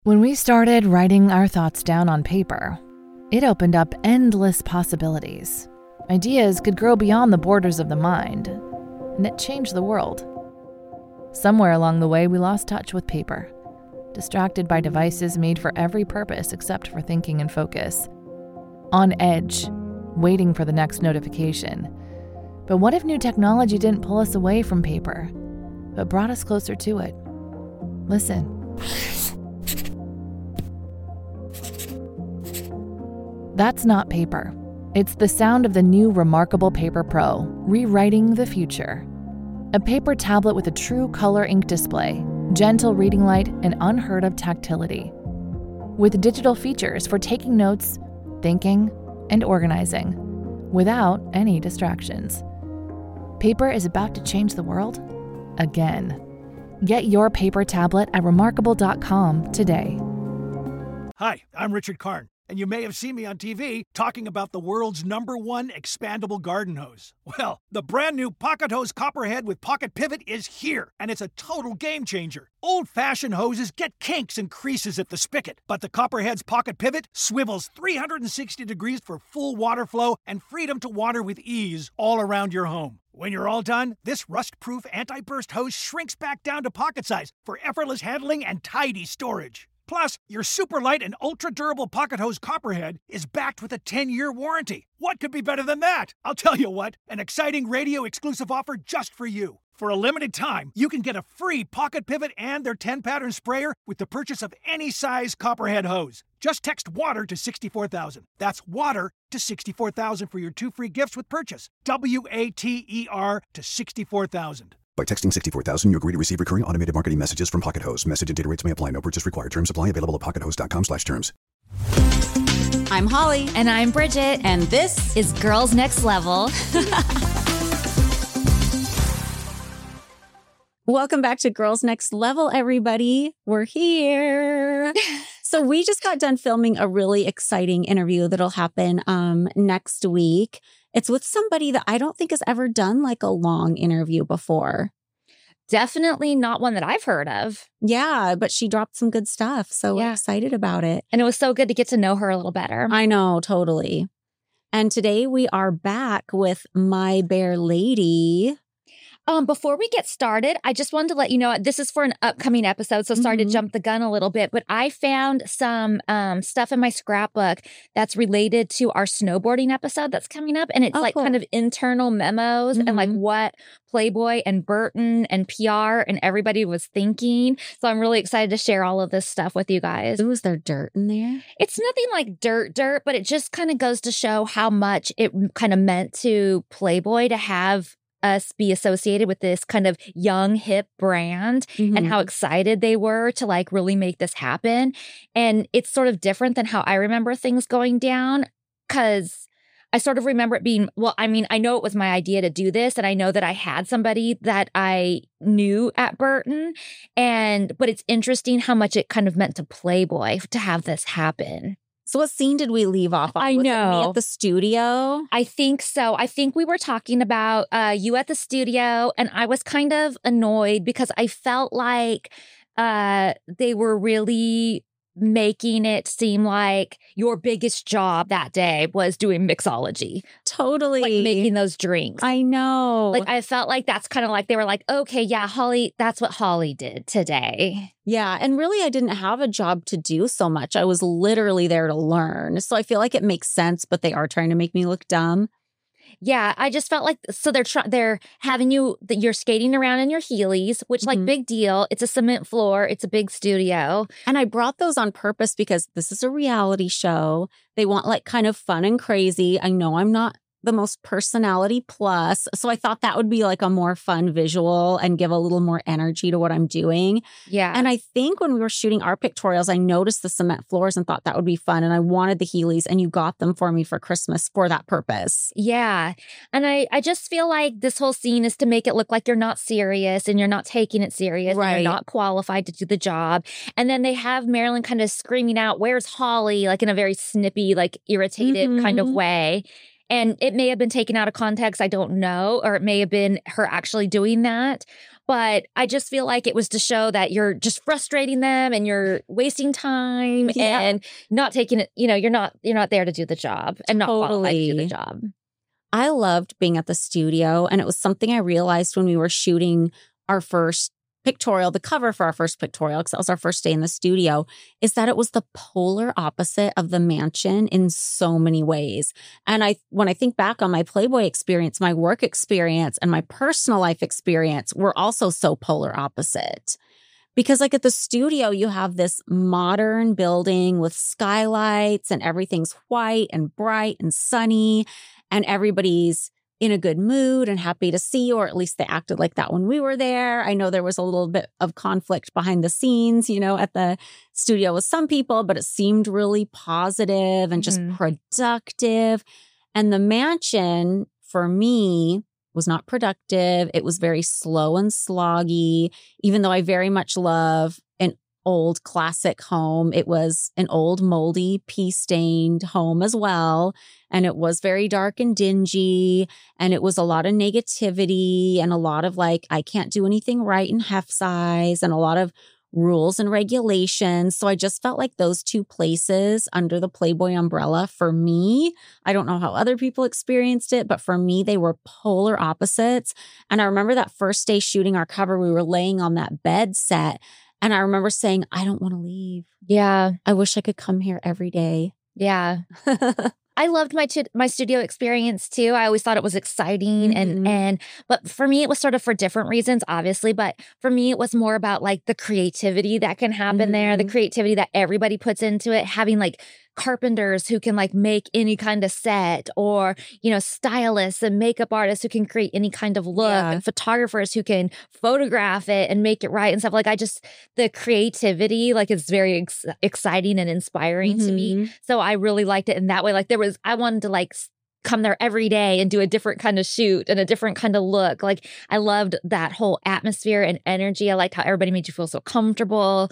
When we started writing our thoughts down on paper, it opened up endless possibilities. Ideas could grow beyond the borders of the mind, and it changed the world. Somewhere along the way, we lost touch with paper, distracted by devices made for every purpose except for thinking and focus. On edge, waiting for the next notification. But what if new technology didn't pull us away from paper, but brought us closer to it? Listen. That's not paper. It's the sound of the new Remarkable Paper Pro, rewriting the future. A paper tablet with a true color ink display, gentle reading light, and unheard of tactility. With digital features for taking notes, thinking, and organizing, without any distractions. Paper is about to change the world again. Get your paper tablet at remarkable.com today. Hi, I'm Richard Karn, and you may have seen me on TV talking about the world's #1 expandable garden hose. Well, the brand new Pocket Hose Copperhead with Pocket Pivot is here, and it's a total game changer. Old-fashioned hoses get kinks and creases at the spigot, but the Copperhead's Pocket Pivot swivels 360 degrees for full water flow and freedom to water with ease all around your home. When you're all done, this rust-proof anti-burst hose shrinks back down to pocket size for effortless handling and tidy storage. Plus, your super light and ultra-durable Pocket Hose Copperhead is backed with a 10-year warranty. What could be better than that? I'll tell you what, an exciting radio-exclusive offer just for you. For a limited time, you can get a free Pocket Pivot and their 10-pattern sprayer with the purchase of any size Copperhead hose. Just text WATER to 64,000. That's WATER to 64,000 for your 2 free gifts with purchase. WATER to 64,000. By texting 64,000, you agree to receive recurring automated marketing messages from Pocket Hose. Message and data rates may apply. No purchase required. Terms apply. Available at pockethose.com/terms. I'm Holly. And I'm Bridget. And this is Girls Next Level. Welcome back to Girls Next Level, everybody. We're here. So we just got done filming a really exciting interview that'll happen next week. It's with somebody that I don't think has ever done like a long interview before. Definitely not one that I've heard of. Yeah, but she dropped some good stuff. So we're excited about it. And it was so good to get to know her a little better. I know, totally. And today we are back with My Bear Lady. Before we get started, I just wanted to let you know, this is for an upcoming episode, so sorry to jump the gun a little bit, but I found some stuff in my scrapbook that's related to our snowboarding episode that's coming up, and it's cool. Kind of internal memos and like what Playboy and Burton and PR and everybody was thinking. So I'm really excited to share all of this stuff with you guys. Ooh, is there dirt in there? It's nothing like dirt, but it just kind of goes to show how much it kind of meant to Playboy to have us be associated with this kind of young, hip brand and how excited they were to like really make this happen. And it's sort of different than how I remember things going down, because I sort of remember it being, well, I mean, I know it was my idea to do this, and I know that I had somebody that I knew at Burton, but it's interesting how much it kind of meant to Playboy to have this happen. So what scene did we leave off on? I know. Was it me at the studio? I think so. I think we were talking about you at the studio, and I was kind of annoyed because I felt like they were really making it seem like your biggest job that day was doing mixology. Totally. Like making those drinks. I know. Like I felt like that's kind of like they were like, okay, yeah, Holly, that's what Holly did today. Yeah. And really, I didn't have a job to do so much. I was literally there to learn. So I feel like it makes sense, but they are trying to make me look dumb. Yeah, I just felt like, so they're having you're skating around in your Heelys, which like big deal. It's a cement floor. It's a big studio. And I brought those on purpose because this is a reality show. They want like kind of fun and crazy. I know I'm not the most personality plus. So I thought that would be like a more fun visual and give a little more energy to what I'm doing. Yeah. And I think when we were shooting our pictorials, I noticed the cement floors and thought that would be fun. And I wanted the Heelys, and you got them for me for Christmas for that purpose. Yeah. And I just feel like this whole scene is to make it look like you're not serious and you're not taking it serious. Right. And you're not qualified to do the job. And then they have Marilyn kind of screaming out, "Where's Holly?" like in a very snippy, like irritated kind of way. And it may have been taken out of context. I don't know. Or it may have been her actually doing that. But I just feel like it was to show that you're just frustrating them and you're wasting time and not taking it, you're not there to do the job and not qualified to do the job. I loved being at the studio, and it was something I realized when we were shooting our first pictorial, the cover for our first pictorial, because that was our first day in the studio, is that it was the polar opposite of the mansion in so many ways. And when I think back on my Playboy experience, my work experience, and my personal life experience were also so polar opposite. Because like at the studio, you have this modern building with skylights and everything's white and bright and sunny, and everybody's in a good mood and happy to see you, or at least they acted like that when we were there. I know there was a little bit of conflict behind the scenes, at the studio with some people, but it seemed really positive and just productive. And the mansion, for me, was not productive. It was very slow and sloggy, even though I very much love an old classic home. It was an old moldy pea-stained home as well. And it was very dark and dingy. And it was a lot of negativity and a lot of like, I can't do anything right in Hef size, and a lot of rules and regulations. So I just felt like those two places under the Playboy umbrella, for me, I don't know how other people experienced it, but for me, they were polar opposites. And I remember that first day shooting our cover, we were laying on that bed set. And I remember saying, I don't want to leave. Yeah. I wish I could come here every day. Yeah. I loved my studio experience too. I always thought it was exciting but for me it was sort of for different reasons, obviously, but for me it was more about like the creativity that can happen there, the creativity that everybody puts into it, having like carpenters who can like make any kind of set, or stylists and makeup artists who can create any kind of look, and photographers who can photograph it and make it right and stuff. Like the creativity like is very exciting and inspiring to me. So I really liked it in that way. Like I wanted to like come there every day and do a different kind of shoot and a different kind of look. Like I loved that whole atmosphere and energy. I liked how everybody made you feel so comfortable.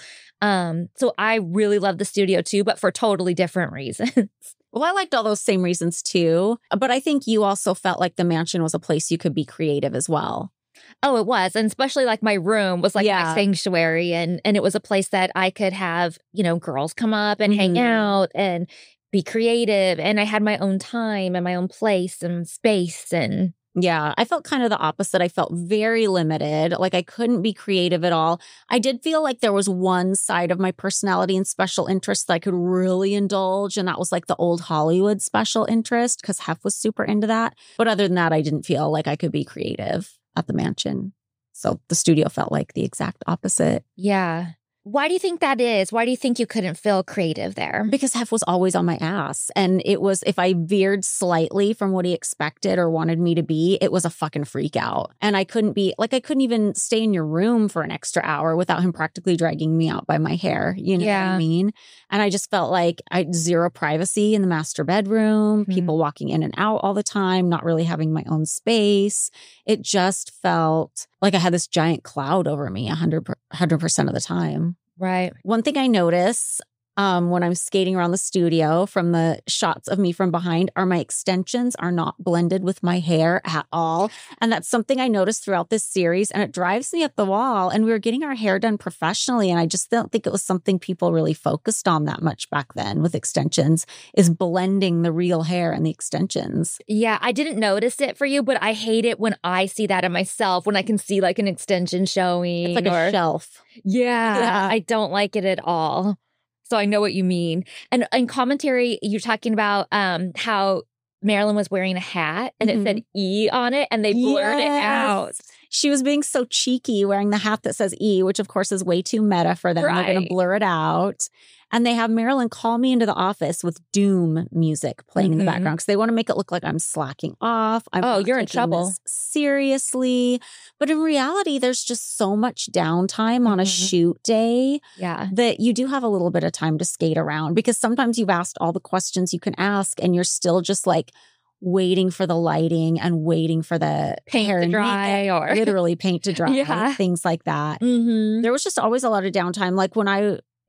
So I really loved the studio too, but for totally different reasons. Well, I liked all those same reasons too, but I think you also felt like the mansion was a place you could be creative as well. Oh, it was. And especially like my room was like my sanctuary, and it was a place that I could have, girls come up and hang out and be creative. And I had my own time and my own place and space. And yeah, I felt kind of the opposite. I felt very limited. Like I couldn't be creative at all. I did feel like there was one side of my personality and special interest that I could really indulge. And that was like the old Hollywood special interest, because Hef was super into that. But other than that, I didn't feel like I could be creative at the mansion. So the studio felt like the exact opposite. Yeah. Why do you think that is? Why do you think you couldn't feel creative there? Because Hef was always on my ass. And it was, if I veered slightly from what he expected or wanted me to be, it was a fucking freak out. And I couldn't even stay in your room for an extra hour without him practically dragging me out by my hair. You know what I mean? And I just felt like I had zero privacy in the master bedroom, people walking in and out all the time, not really having my own space. It just felt like I had this giant cloud over me 100% of the time. Right. One thing I notice when I'm skating around the studio from the shots of me from behind are my extensions are not blended with my hair at all. And that's something I noticed throughout this series, and it drives me up the wall. And we were getting our hair done professionally, and I just don't think it was something people really focused on that much back then with extensions, is blending the real hair and the extensions. Yeah, I didn't notice it for you, but I hate it when I see that in myself, when I can see like an extension showing. It's like a shelf. Yeah, I don't like it at all. So I know what you mean. And in commentary, you're talking about how Marilyn was wearing a hat and it said E on it, and they blurred it out. She was being so cheeky wearing the hat that says E, which of course is way too meta for them. Right. They're going to blur it out. And they have Marilyn call me into the office with Doom music playing in the background because they want to make it look like I'm slacking off. You're in trouble. Seriously. But in reality, there's just so much downtime on a shoot day that you do have a little bit of time to skate around, because sometimes you've asked all the questions you can ask and you're still just like waiting for the lighting and waiting for the paint to dry, or literally paint to dry, things like that. There was just always a lot of downtime. Like when I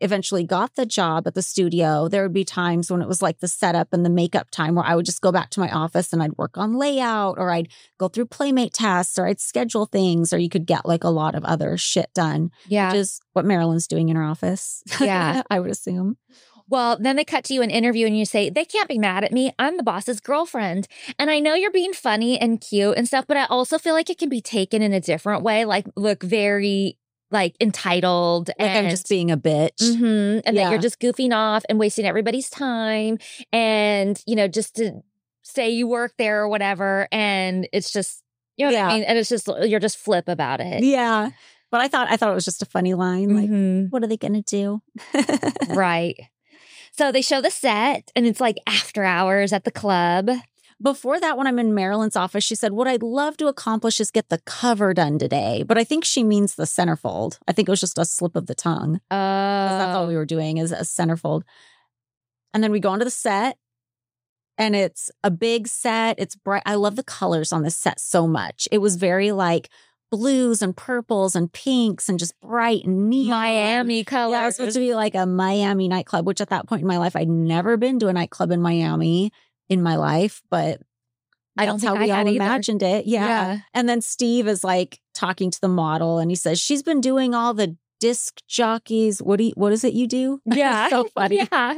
eventually got the job at the studio, there would be times when it was like the setup and the makeup time where I would just go back to my office and I'd work on layout, or I'd go through Playmate tasks, or I'd schedule things, or you could get like a lot of other shit done. Yeah. Which is what Marilyn's doing in her office. Yeah. I would assume. Well, then they cut to you in interview and you say, they can't be mad at me. I'm the boss's girlfriend. And I know you're being funny and cute and stuff, but I also feel like it can be taken in a different way. Like, look very like entitled. Like I'm just being a bitch. Mm-hmm, and Yeah. that you're just goofing off and wasting everybody's time. And, you know, just to say you work there or whatever. And it's just, you know what I mean? And it's just, you're just flip about it. Yeah. But I thought it was just a funny line. Like, Mhm. what are they going to do? Right. So they show the set and it's like after hours at the club. Before that, when I'm in Marilyn's office, she said, what I'd love to accomplish is get the cover done today. But I think she means the centerfold. I think it was just a slip of the tongue. 'Cause that's all we were doing is a centerfold. And then we go onto the set and it's a big set. It's bright. I love the colors on this set so much. It was very like blues and purples and pinks and just bright and neon. Miami colors. Yeah, it was supposed to be like a Miami nightclub, which at that point in my life, I'd never been to a nightclub in Miami in my life, but I don't that's think how we I had all either. imagined it. Yeah. And then Steve is like talking to the model and he says, she's been doing all the disc jockeys. What is it you do? Yeah. So funny. Yeah.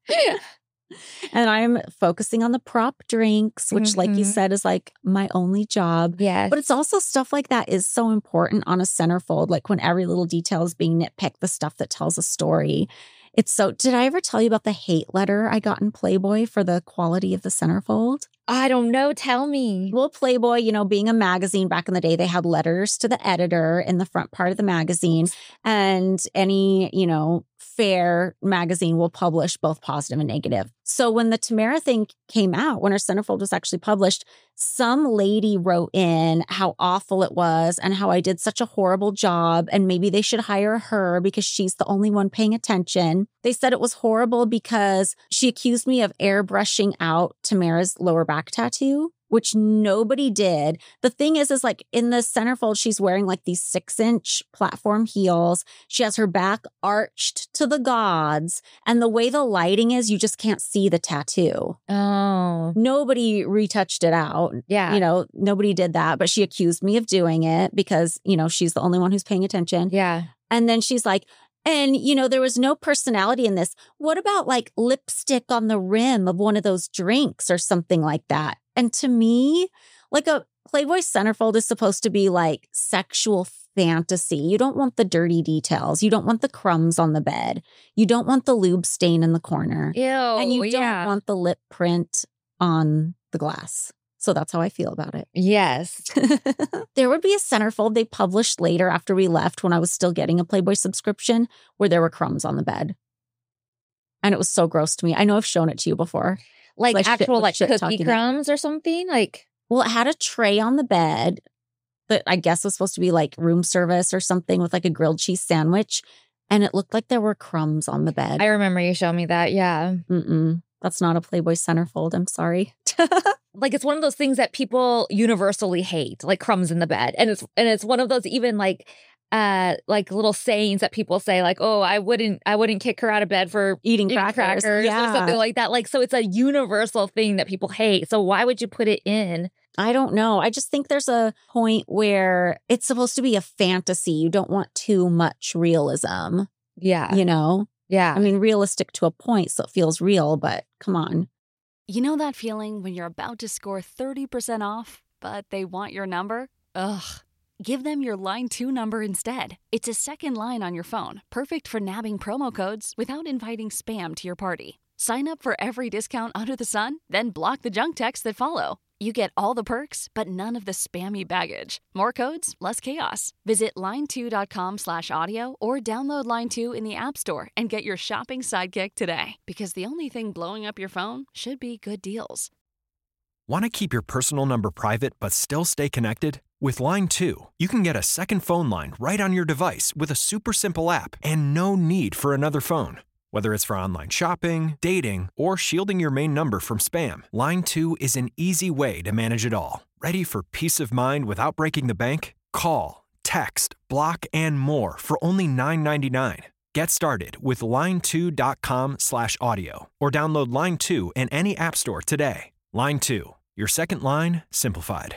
And I'm focusing on the prop drinks, which like you Mhm. said is like my only job. Yes. But it's also stuff like that is so important on a centerfold. Like when every little detail is being nitpicked, the stuff that tells a story. It's so, did I ever tell you about the hate letter I got in Playboy for the quality of the centerfold? I don't know. Tell me. Well, Playboy, you know, being a magazine back in the day, they had letters to the editor in the front part of the magazine. And any, you know, fair magazine will publish both positive and negative. So when the Tamara thing came out, when her centerfold was actually published, some lady wrote in how awful it was and how I did such a horrible job. And maybe they should hire her because she's the only one paying attention. They said it was horrible because she accused me of airbrushing out Tamara's lower back tattoo, which nobody did. The thing is like in the centerfold, she's wearing like these 6-inch platform heels. She has her back arched to the gods. And the way the lighting is, you just can't see the tattoo. Oh. Nobody retouched it out. Yeah. You know, nobody did that, but she accused me of doing it because, you know, she's the only one who's paying attention. Yeah. And then she's like, and, you know, there was no personality in this. What about like lipstick on the rim of one of those drinks or something like that? And to me, like a Playboy centerfold is supposed to be like sexual fantasy. You don't want the dirty details. You don't want the crumbs on the bed. You don't want the lube stain in the corner. Ew. And you yeah. don't want the lip print on the glass. So that's how I feel about it. Yes. There would be a centerfold they published later after we left when I was still getting a Playboy subscription where there were crumbs on the bed. And it was so gross to me. I know I've shown it to you before. Like actual like cookie talking crumbs or something? Like, Well, it had a tray on the bed that I guess was supposed to be like room service or something with like a grilled cheese sandwich. And it looked like there were crumbs on the bed. I remember you showing me that. Yeah. That's not a Playboy centerfold. I'm sorry. Like it's one of those things that people universally hate, like crumbs in the bed. And it's one of those even like little sayings that people say like, oh, I wouldn't kick her out of bed for Eating crackers. or something like that. Like, so it's a universal thing that people hate. So why would you put it in? I don't know. I just think there's a point where it's supposed to be a fantasy. You don't want too much realism, Yeah. you know? Yeah. I mean, realistic to a point, so it feels real, but come on. You know that feeling when you're about to score 30% off, but they want your number? Ugh. Give them your Line 2 number instead. It's a second line on your phone, perfect for nabbing promo codes without inviting spam to your party. Sign up for every discount under the sun, then block the junk texts that follow. You get all the perks, but none of the spammy baggage. More codes, less chaos. Visit line2.com/audio or download Line 2 in the App Store and get your shopping sidekick today. Because the only thing blowing up your phone should be good deals. Want to keep your personal number private but still stay connected? With Line 2, you can get a second phone line right on your device with a super simple app and no need for another phone. Whether it's for online shopping, dating, or shielding your main number from spam, Line 2 is an easy way to manage it all. Ready for peace of mind without breaking the bank? Call, text, block, and more for only $9.99. Get started with line2.com/audio or download Line 2 in any app store today. Line 2, your second line simplified.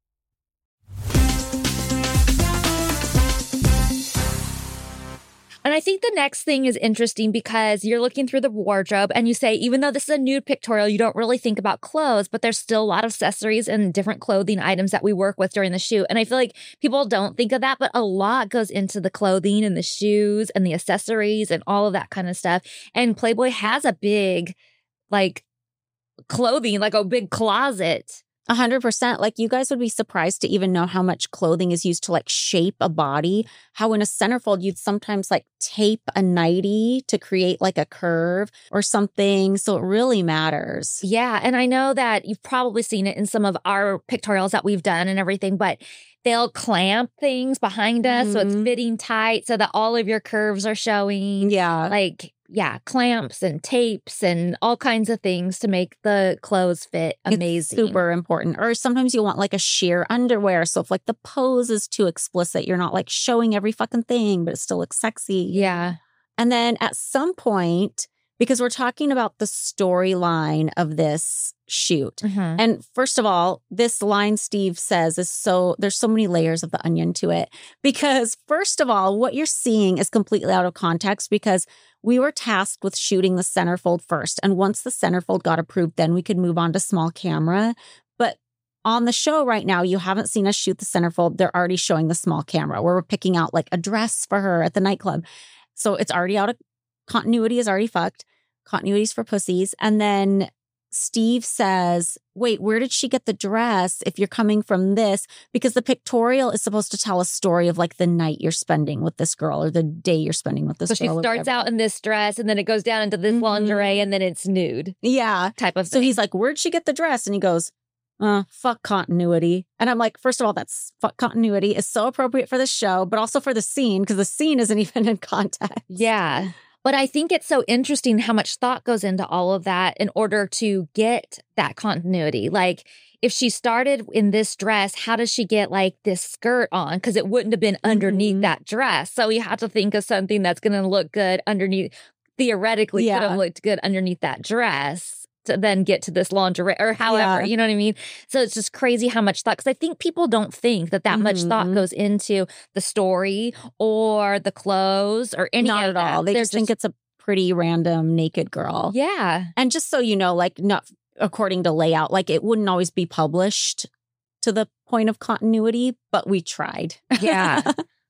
And I think the next thing is interesting because you're looking through the wardrobe and you say, even though this is a nude pictorial, you don't really think about clothes, but there's still a lot of accessories and different clothing items that we work with during the shoot. And I feel like people don't think of that, but a lot goes into the clothing and the shoes and the accessories and all of that kind of stuff. And Playboy has a big, like, clothing, like a big closet. 100%. Like, you guys would be surprised to even know how much clothing is used to like shape a body. How in a centerfold, you'd sometimes like tape a nightie to create like a curve or something. So it really matters. Yeah. And I know that you've probably seen it in some of our pictorials that we've done and everything, but they'll clamp things behind us. So it's fitting tight so that all of your curves are showing. Yeah. Like, yeah, clamps and tapes and all kinds of things to make the clothes fit amazing. It's super important. Or sometimes you want like a sheer underwear. So if like the pose is too explicit, you're not like showing every fucking thing, but it still looks sexy. Yeah. And then at some point, because we're talking about the storyline of this shoot. And first of all, this line Steve says there's so many layers of the onion to it. Because first of all, what you're seeing is completely out of context because we were tasked with shooting the centerfold first. And once the centerfold got approved, then we could move on to small camera. But on the show right now, you haven't seen us shoot the centerfold. They're already showing the small camera where we're picking out like a dress for her at the nightclub. So it's already out of continuity, is already fucked. Continuity's for pussies. And then Steve says, wait, where did she get the dress if you're coming from this? Because the pictorial is supposed to tell a story of like the night you're spending with this girl or the day you're spending with this girl. So she starts out in this dress and then it goes down into this lingerie and then it's nude. Yeah. Type of thing. So he's like, where'd she get the dress? And he goes, fuck continuity. And I'm like, first of all, that's fuck continuity is so appropriate for the show, but also for the scene because the scene isn't even in context. Yeah. But I think it's so interesting how much thought goes into all of that in order to get that continuity. Like, if she started in this dress, how does she get like this skirt on? Because it wouldn't have been underneath that dress. So you have to think of something that's going to look good underneath, theoretically could have looked good underneath that dress to then get to this lingerie or however, you know what I mean? So it's just crazy how much thought, because I think people don't think that much thought goes into the story or the clothes or any Not of at all. that. They just think it's a pretty random naked girl. Yeah. And just so you know, like not according to layout, like it wouldn't always be published to the point of continuity, but we tried. Yeah.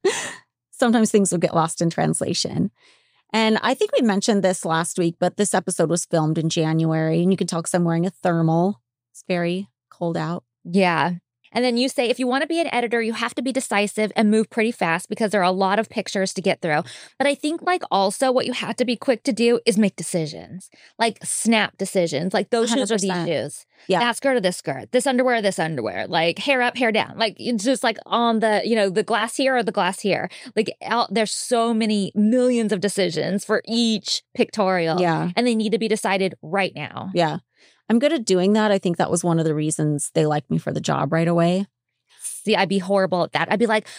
Sometimes things will get lost in translation. And I think we mentioned this last week, but this episode was filmed in January and you can tell because I'm wearing a thermal. It's very cold out. Yeah. And then you say, if you want to be an editor, you have to be decisive and move pretty fast because there are a lot of pictures to get through. But I think like also what you have to be quick to do is make decisions, like snap decisions, like those shoes are these 100%. shoes. Yeah. That skirt or this underwear, like hair up, hair down. Like it's just like on the, the glass here or the glass here. Like there's so many millions of decisions for each pictorial. Yeah. And they need to be decided right now. Yeah. I'm good at doing that. I think that was one of the reasons they liked me for the job right away. See, I'd be horrible at that. I'd be like,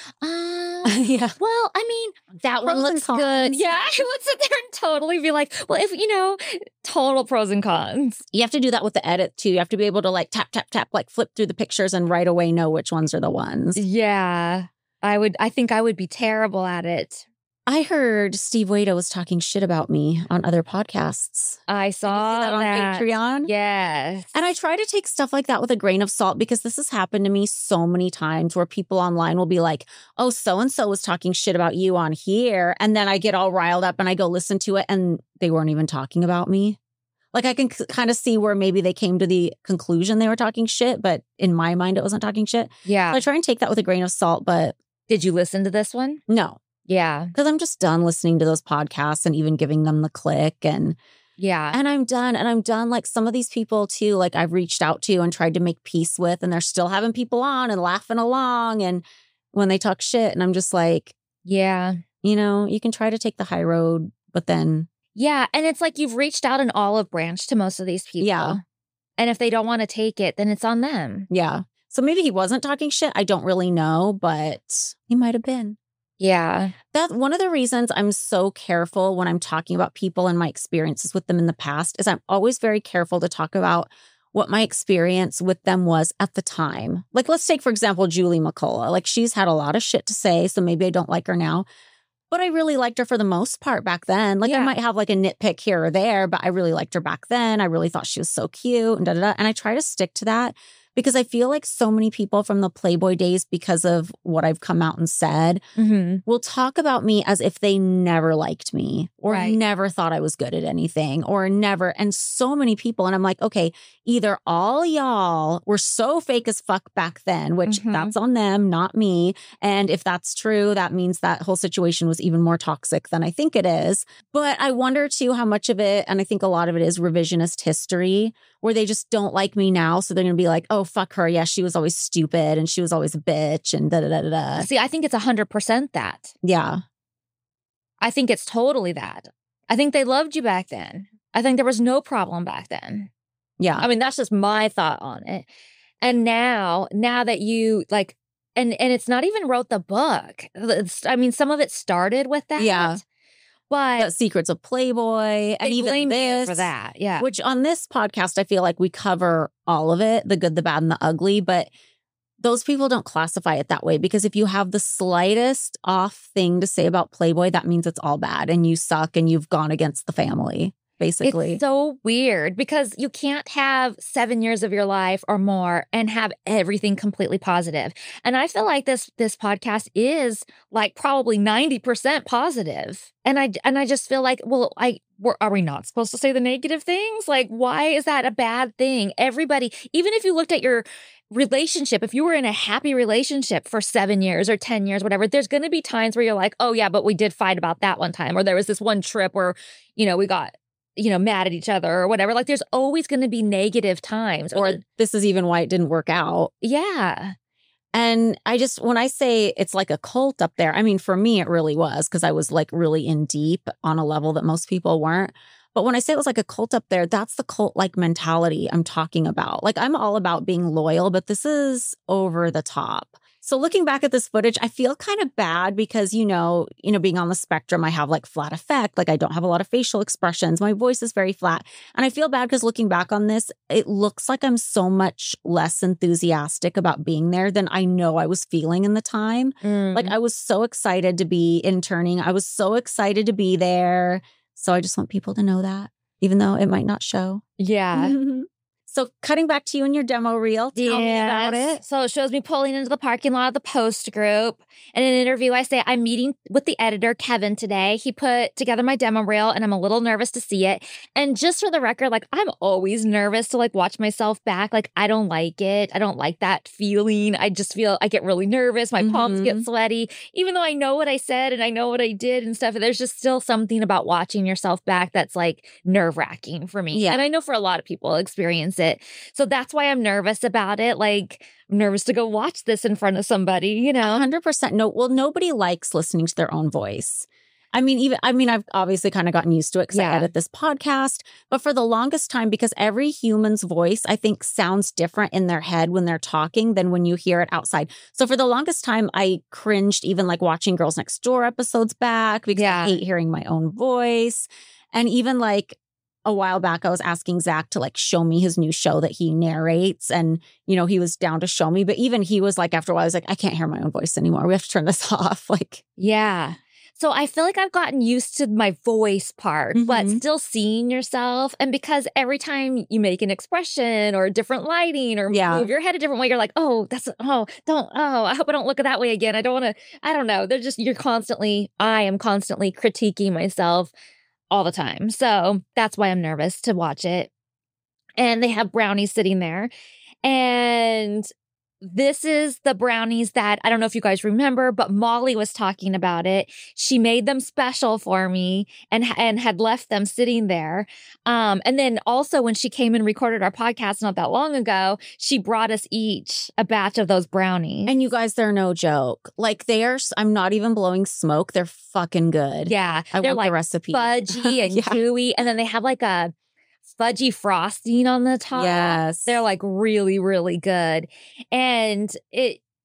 Yeah. well, I mean, that one Pros and looks cons. good. Yeah, I would sit there and totally be like, well, if, total pros and cons. You have to do that with the edit too. You have to be able to like tap, tap, tap, like flip through the pictures and right away know which ones are the ones. Yeah, I think I would be terrible at it. I heard Steve Waito was talking shit about me on other podcasts. I saw that on Patreon. Yes. And I try to take stuff like that with a grain of salt because this has happened to me so many times where people online will be like, oh, so-and-so was talking shit about you on here. And then I get all riled up and I go listen to it and they weren't even talking about me. Like I can kind of see where maybe they came to the conclusion they were talking shit, but in my mind, it wasn't talking shit. Yeah. So I try and take that with a grain of salt, but Did you listen to this one? no. Yeah. Because I'm just done listening to those podcasts and even giving them the click and I'm done. Like some of these people too, like I've reached out to and tried to make peace with, and they're still having people on and laughing along. And when they talk shit, and I'm just like, yeah, you can try to take the high road, but then. Yeah. And it's like you've reached out an olive branch to most of these people. Yeah. And if they don't want to take it, then it's on them. Yeah. So maybe he wasn't talking shit. I don't really know, but he might have been. Yeah. That's one of the reasons I'm so careful when I'm talking about people and my experiences with them in the past is I'm always very careful to talk about what my experience with them was at the time. Like, let's take, for example, Julie McCullough. Like, she's had a lot of shit to say, so maybe I don't like her now. But I really liked her for the most part back then. Like, I might have like a nitpick here or there, but I really liked her back then. I really thought she was so cute and da-da-da. And I try to stick to that because I feel like so many people from the Playboy days, because of what I've come out and said, will talk about me as if they never liked me or never thought I was good at anything or never. And so many people. And I'm like, okay, either all y'all were so fake as fuck back then, which that's on them, not me. And if that's true, that means that whole situation was even more toxic than I think it is. But I wonder too how much of it, and I think a lot of it is revisionist history, where they just don't like me now. So they're going to be like, oh, fuck her. Yeah, she was always stupid and she was always a bitch and da-da-da-da-da. See, I think it's 100% that. Yeah. I think it's totally that. I think they loved you back then. I think there was no problem back then. Yeah. I mean, that's just my thought on it. And now that you like, and it's not even wrote the book. I mean, some of it started with that. Yeah. But Secrets of Playboy and even this for that. Yeah. Which on this podcast, I feel like we cover all of it, the good, the bad, and the ugly. But those people don't classify it that way, because if you have the slightest off thing to say about Playboy, that means it's all bad and you suck and you've gone against the family, basically. It's so weird because you can't have 7 years of your life or more and have everything completely positive. And I feel like this podcast is like probably 90% positive. And I just feel like, well, are we not supposed to say the negative things? Like, why is that a bad thing? Everybody, even if you looked at your relationship, if you were in a happy relationship for 7 years or 10 years, whatever, there's going to be times where you're like, oh yeah, but we did fight about that one time. Or there was this one trip where, we got, mad at each other or whatever. Like, there's always going to be negative times. Or this is even why it didn't work out. Yeah. And when I say it's like a cult up there, I mean, for me, it really was, because I was like really in deep on a level that most people weren't. But when I say it was like a cult up there, that's the cult-like mentality I'm talking about. Like, I'm all about being loyal, but this is over the top. So looking back at this footage, I feel kind of bad because, being on the spectrum, I have like flat affect. Like, I don't have a lot of facial expressions. My voice is very flat. And I feel bad because looking back on this, it looks like I'm so much less enthusiastic about being there than I know I was feeling in the time. Like, I was so excited to be interning. I was so excited to be there. So I just want people to know that, even though it might not show. Yeah. So cutting back to you in your demo reel, tell me about it. So it shows me pulling into the parking lot of the Post group. In an interview, I say, I'm meeting with the editor, Kevin, today. He put together my demo reel and I'm a little nervous to see it. And just for the record, like, I'm always nervous to like watch myself back. Like, I don't like it. I don't like that feeling. I just feel I get really nervous. My palms get sweaty. Even though I know what I said and I know what I did and stuff, there's just still something about watching yourself back that's like nerve-wracking for me. Yeah. And I know for a lot of people experience it. So that's why I'm nervous about it. Like, I'm nervous to go watch this in front of somebody, 100%. No, well, nobody likes listening to their own voice. I've obviously kind of gotten used to it because I edit this podcast, but for the longest time, because every human's voice, I think, sounds different in their head when they're talking than when you hear it outside. So for the longest time, I cringed even like watching Girls Next Door episodes back because I hate hearing my own voice. And even like a while back, I was asking Zach to like show me his new show that he narrates. And, he was down to show me. But even he was like, after a while, I was like, I can't hear my own voice anymore. We have to turn this off. Like, yeah. So I feel like I've gotten used to my voice part, but still seeing yourself. And because every time you make an expression or different lighting or move your head a different way, you're like, I hope I don't look that way again. I don't know. I am constantly critiquing myself all the time. So that's why I'm nervous to watch it. And they have brownies sitting there. And this is the brownies that, I don't know if you guys remember, but Molly was talking about it. She made them special for me and had left them sitting there. And then also when she came and recorded our podcast not that long ago, she brought us each a batch of those brownies. And you guys, they're no joke. Like, I'm not even blowing smoke. They're fucking good. Yeah. They're want like the recipe. Fudgy and chewy. And then they have like a fudgy frosting on the top. Yes. They're like really, really good. And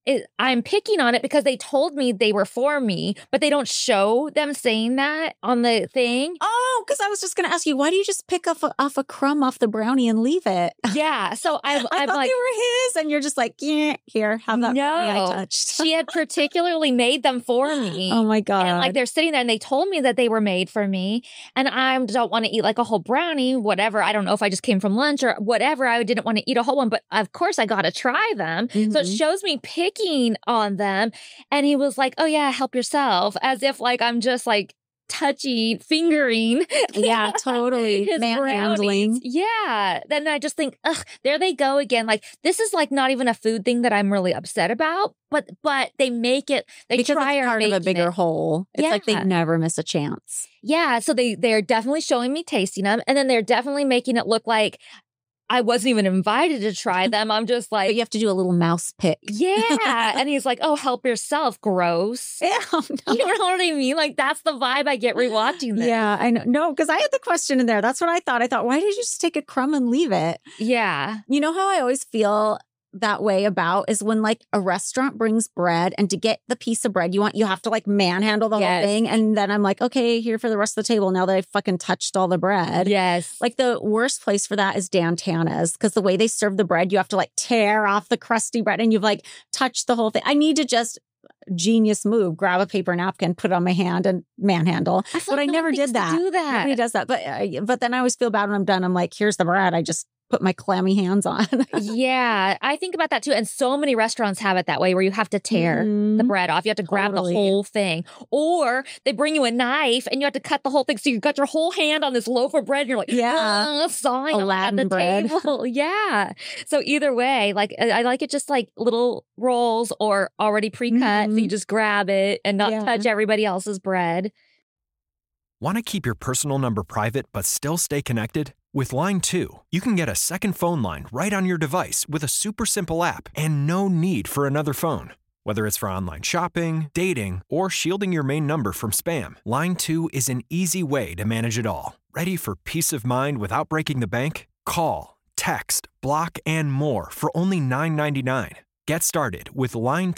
I'm picking on it because they told me they were for me, but they don't show them saying that on the thing. Oh, because I was just going to ask you, why do you just pick off a crumb off the brownie and leave it? Yeah. So I'm thought like, they were his, and you're just like, yeah, here, have that brownie I touched. She had particularly made them for me. Oh my God. And like they're sitting there and they told me that they were made for me. And I don't want to eat like a whole brownie, whatever. I don't know if I just came from lunch or whatever. I didn't want to eat a whole one, but of course I got to try them. So it shows me picking on them. And he was like, oh yeah, help yourself. As if like I'm just like touchy fingering. Yeah, totally. Manhandling. Yeah. Then I just think, ugh, there they go again. Like this is like not even a food thing that I'm really upset about, but they make it, they because try it's part of a bigger whole. It's like they never miss a chance. Yeah. So they're definitely showing me tasting them. And then they're definitely making it look like I wasn't even invited to try them. I'm just like, but you have to do a little mouse pick. Yeah. And he's like, oh, help yourself. Gross. Yeah, no. You know what I mean? Like, that's the vibe I get rewatching this. Yeah, I know. No, because I had the question in there. That's what I thought. I thought, why did you just take a crumb and leave it? Yeah. You know how I always feel that way about is when like a restaurant brings bread, and to get the piece of bread you have to like manhandle the whole thing. And then I'm like, okay, here for the rest of the table now that I fucking touched all the bread. Yes. Like the worst place for that is Dan Tana's, because the way they serve the bread, you have to like tear off the crusty bread and you've like touched the whole thing. I need to just genius move, grab a paper napkin, put it on my hand and manhandle. But I never did that. Do that. Nobody does that. But then I always feel bad when I'm done. I'm like, here's the bread. I just put my clammy hands on. Yeah, I think about that too. And so many restaurants have it that way where you have to tear the bread off. You have to grab the whole thing. Or they bring you a knife and you have to cut the whole thing. So you've got your whole hand on this loaf of bread and you're like, sawing Aladdin at the bread. table. Yeah. So either way, like I like it just like little rolls or already pre-cut. So you just grab it and not touch everybody else's bread. Want to keep your personal number private but still stay connected? With Line 2, you can get a second phone line right on your device with a super simple app and no need for another phone. Whether it's for online shopping, dating, or shielding your main number from spam, Line 2 is an easy way to manage it all. Ready for peace of mind without breaking the bank? Call, text, block, and more for only $9.99. Get started with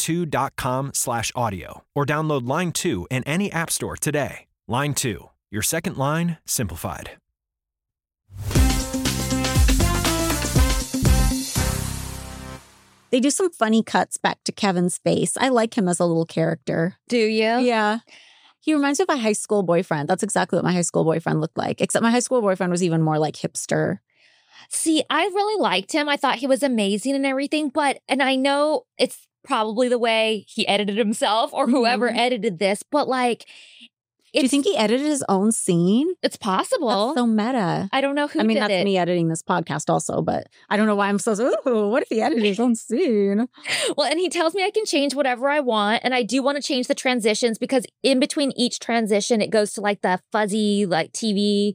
line2.com/audio or download Line 2 in any app store today. Line 2, your second line simplified. They do some funny cuts back to Kevin's face. I like him as a little character. Do you? Yeah. He reminds me of my high school boyfriend. That's exactly what my high school boyfriend looked like, except my high school boyfriend was even more like hipster. See, I really liked him. I thought he was amazing and everything, and I know it's probably the way he edited himself or whoever edited this, but like, do you think he edited his own scene? It's possible. That's so meta. I don't know who did it. I mean, that's me editing this podcast also, but I don't know why I'm so, ooh, what if he edited his own scene? Well, and he tells me I can change whatever I want. And I do want to change the transitions because in between each transition, it goes to like the fuzzy, like TV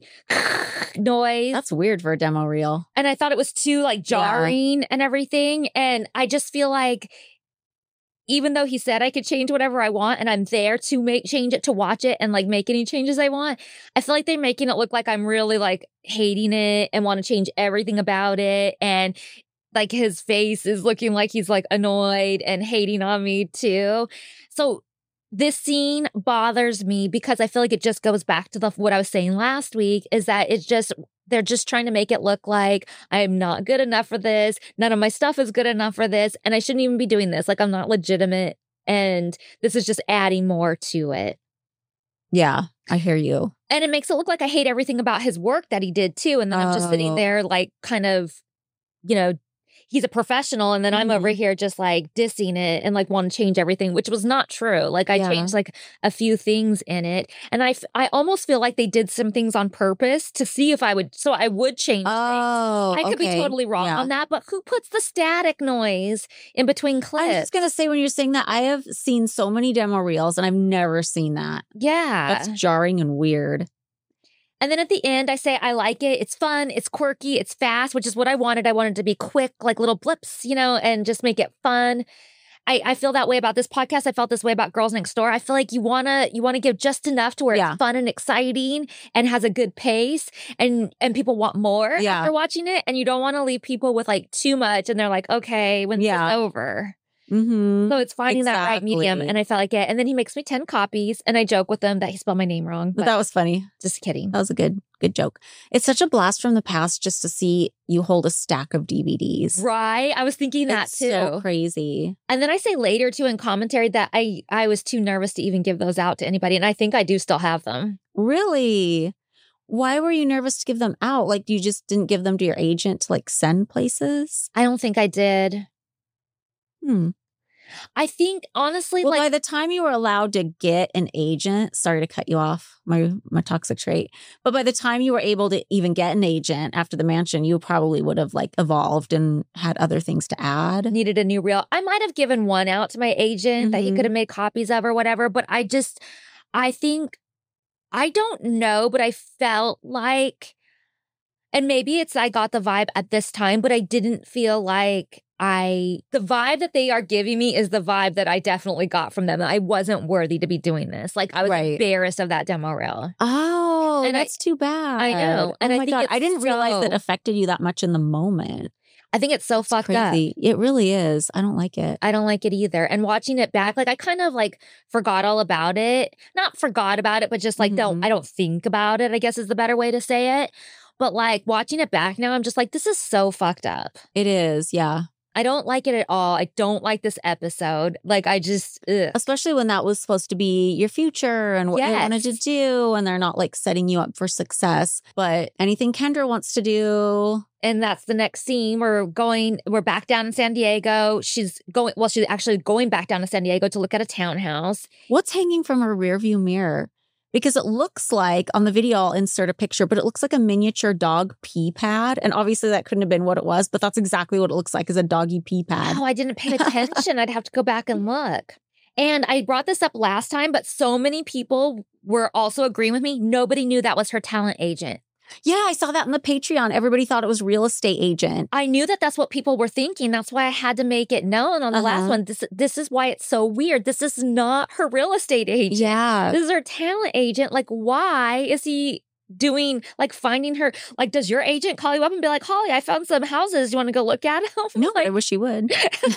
noise. That's weird for a demo reel. And I thought it was too like jarring and everything. And I just feel like even though he said I could change whatever I want and I'm there to change it, to watch it and like make any changes I want, I feel like they're making it look like I'm really like hating it and want to change everything about it. And like his face is looking like he's like annoyed and hating on me too. So this scene bothers me because I feel like it just goes back to what I was saying last week, is that they're just trying to make it look like I'm not good enough for this. None of my stuff is good enough for this. And I shouldn't even be doing this. Like, I'm not legitimate. And this is just adding more to it. Yeah, I hear you. And it makes it look like I hate everything about his work that he did too. And then I'm just sitting there like kind of, you know, he's a professional. And then I'm over here just like dissing it and like want to change everything, which was not true. Like I changed like a few things in it. And I almost feel like they did some things on purpose to see if I would change things. I could be totally wrong on that, but who puts the static noise in between clips? I was just going to say, when you're saying that, I have seen so many demo reels and I've never seen that. Yeah. That's jarring and weird. And then at the end, I say, I like it. It's fun. It's quirky. It's fast, which is what I wanted. I wanted to be quick, like little blips, you know, and just make it fun. I feel that way about this podcast. I felt this way about Girls Next Door. I feel like you wanna give just enough to where it's fun and exciting and has a good pace, and people want more after watching it. And you don't want to leave people with like too much, and they're like, okay, when's this over? Mm-hmm. So it's finding that right medium. Exactly. And I felt like it. And then he makes me 10 copies and I joke with him that he spelled my name wrong. But That was funny. just kidding. That was a good joke. It's such a blast from the past just to see you hold a stack of DVDs. Right? I was thinking that It's too. so crazy. And then I say later too in commentary that I was too nervous to even give those out to anybody. And I think I do still have them. Really? Why were you nervous to give them out? Like you just didn't give them to your agent to like send places? I don't think I did. I think honestly, Well, like by the time you were allowed to get an agent, sorry to cut you off, my toxic trait, but by the time you were able to even get an agent after the mansion, you probably would have like evolved and had other things to add. needed a new reel. I might have given one out to my agent that he could have made copies of or whatever. But I think, I don't know, but I felt like, and maybe it's I got the vibe at this time, but I didn't feel like the vibe that they are giving me is the vibe that I definitely got from them. I wasn't worthy to be doing this. Like I was embarrassed of that demo reel. Oh, And that's too bad. I know. And oh I my think God. it's I didn't realize that so- affected you that much in the moment. I think it's so fucked up. Crazy. It really is. I don't like it. I don't like it either. And watching it back, like I kind of like forgot all about it. Not forgot about it, but just like I don't think about it, I guess is the better way to say it. But like watching it back now, I'm just like, this is so fucked up. It is. Yeah. I don't like it at all. I don't like this episode. Like I just, Especially when that was supposed to be your future and what you wanted to do. And they're not like setting you up for success. But anything Kendra wants to do. And that's the next scene. We're back down in San Diego. She's actually going back down to San Diego to look at a townhouse. What's hanging from her rearview mirror? Because it looks like on the video, I'll insert a picture, but it looks like a miniature dog pee pad. And obviously that couldn't have been what it was, but that's exactly what it looks like, is a doggy pee pad. Oh, I didn't pay attention. I'd have to go back and look. And I brought this up last time, but so many people were also agreeing with me. Nobody knew that was her talent agent. Yeah, I saw that in the Patreon. Everybody thought it was real estate agent. I knew that that's what people were thinking. That's why I had to make it known on the last one. This is why it's so weird. This is not her real estate agent. Yeah. This is her talent agent. Like, why is he doing, like, finding her? Like, does your agent call you up and be like, Holly, I found some houses. You want to go look at them? No, like, I wish he would.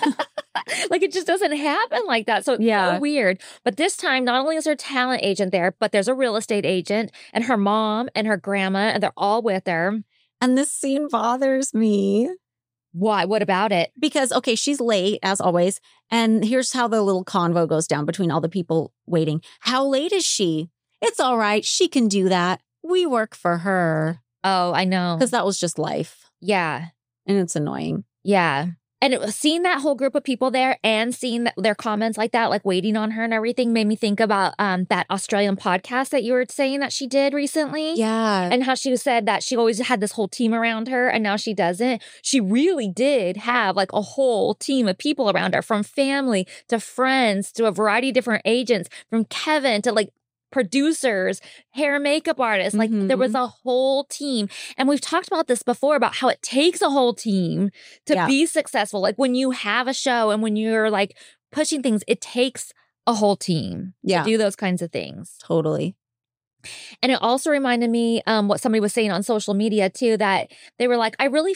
like, it just doesn't happen like that. So it's so weird. But this time, not only is her talent agent there, but there's a real estate agent and her mom and her grandma, and they're all with her. And this scene bothers me. Why? What about it? Because, okay, she's late, as always. And here's how the little convo goes down between all the people waiting. How late is she? It's all right. She can do that. We work for her. Oh, I know. Because that was just life. Yeah. And it's annoying. Yeah. And seeing that whole group of people there and seeing their comments like that, like waiting on her and everything, made me think about that Australian podcast that you were saying that she did recently. Yeah. And how she said that she always had this whole team around her and now she doesn't. She really did have like a whole team of people around her, from family to friends to a variety of different agents, from Kevin to like producers, hair and makeup artists. Like there was a whole team. And we've talked about this before, about how it takes a whole team to be successful. Like when you have a show and when you're like pushing things, it takes a whole team to do those kinds of things. Totally. And it also reminded me what somebody was saying on social media too, that they were like, I really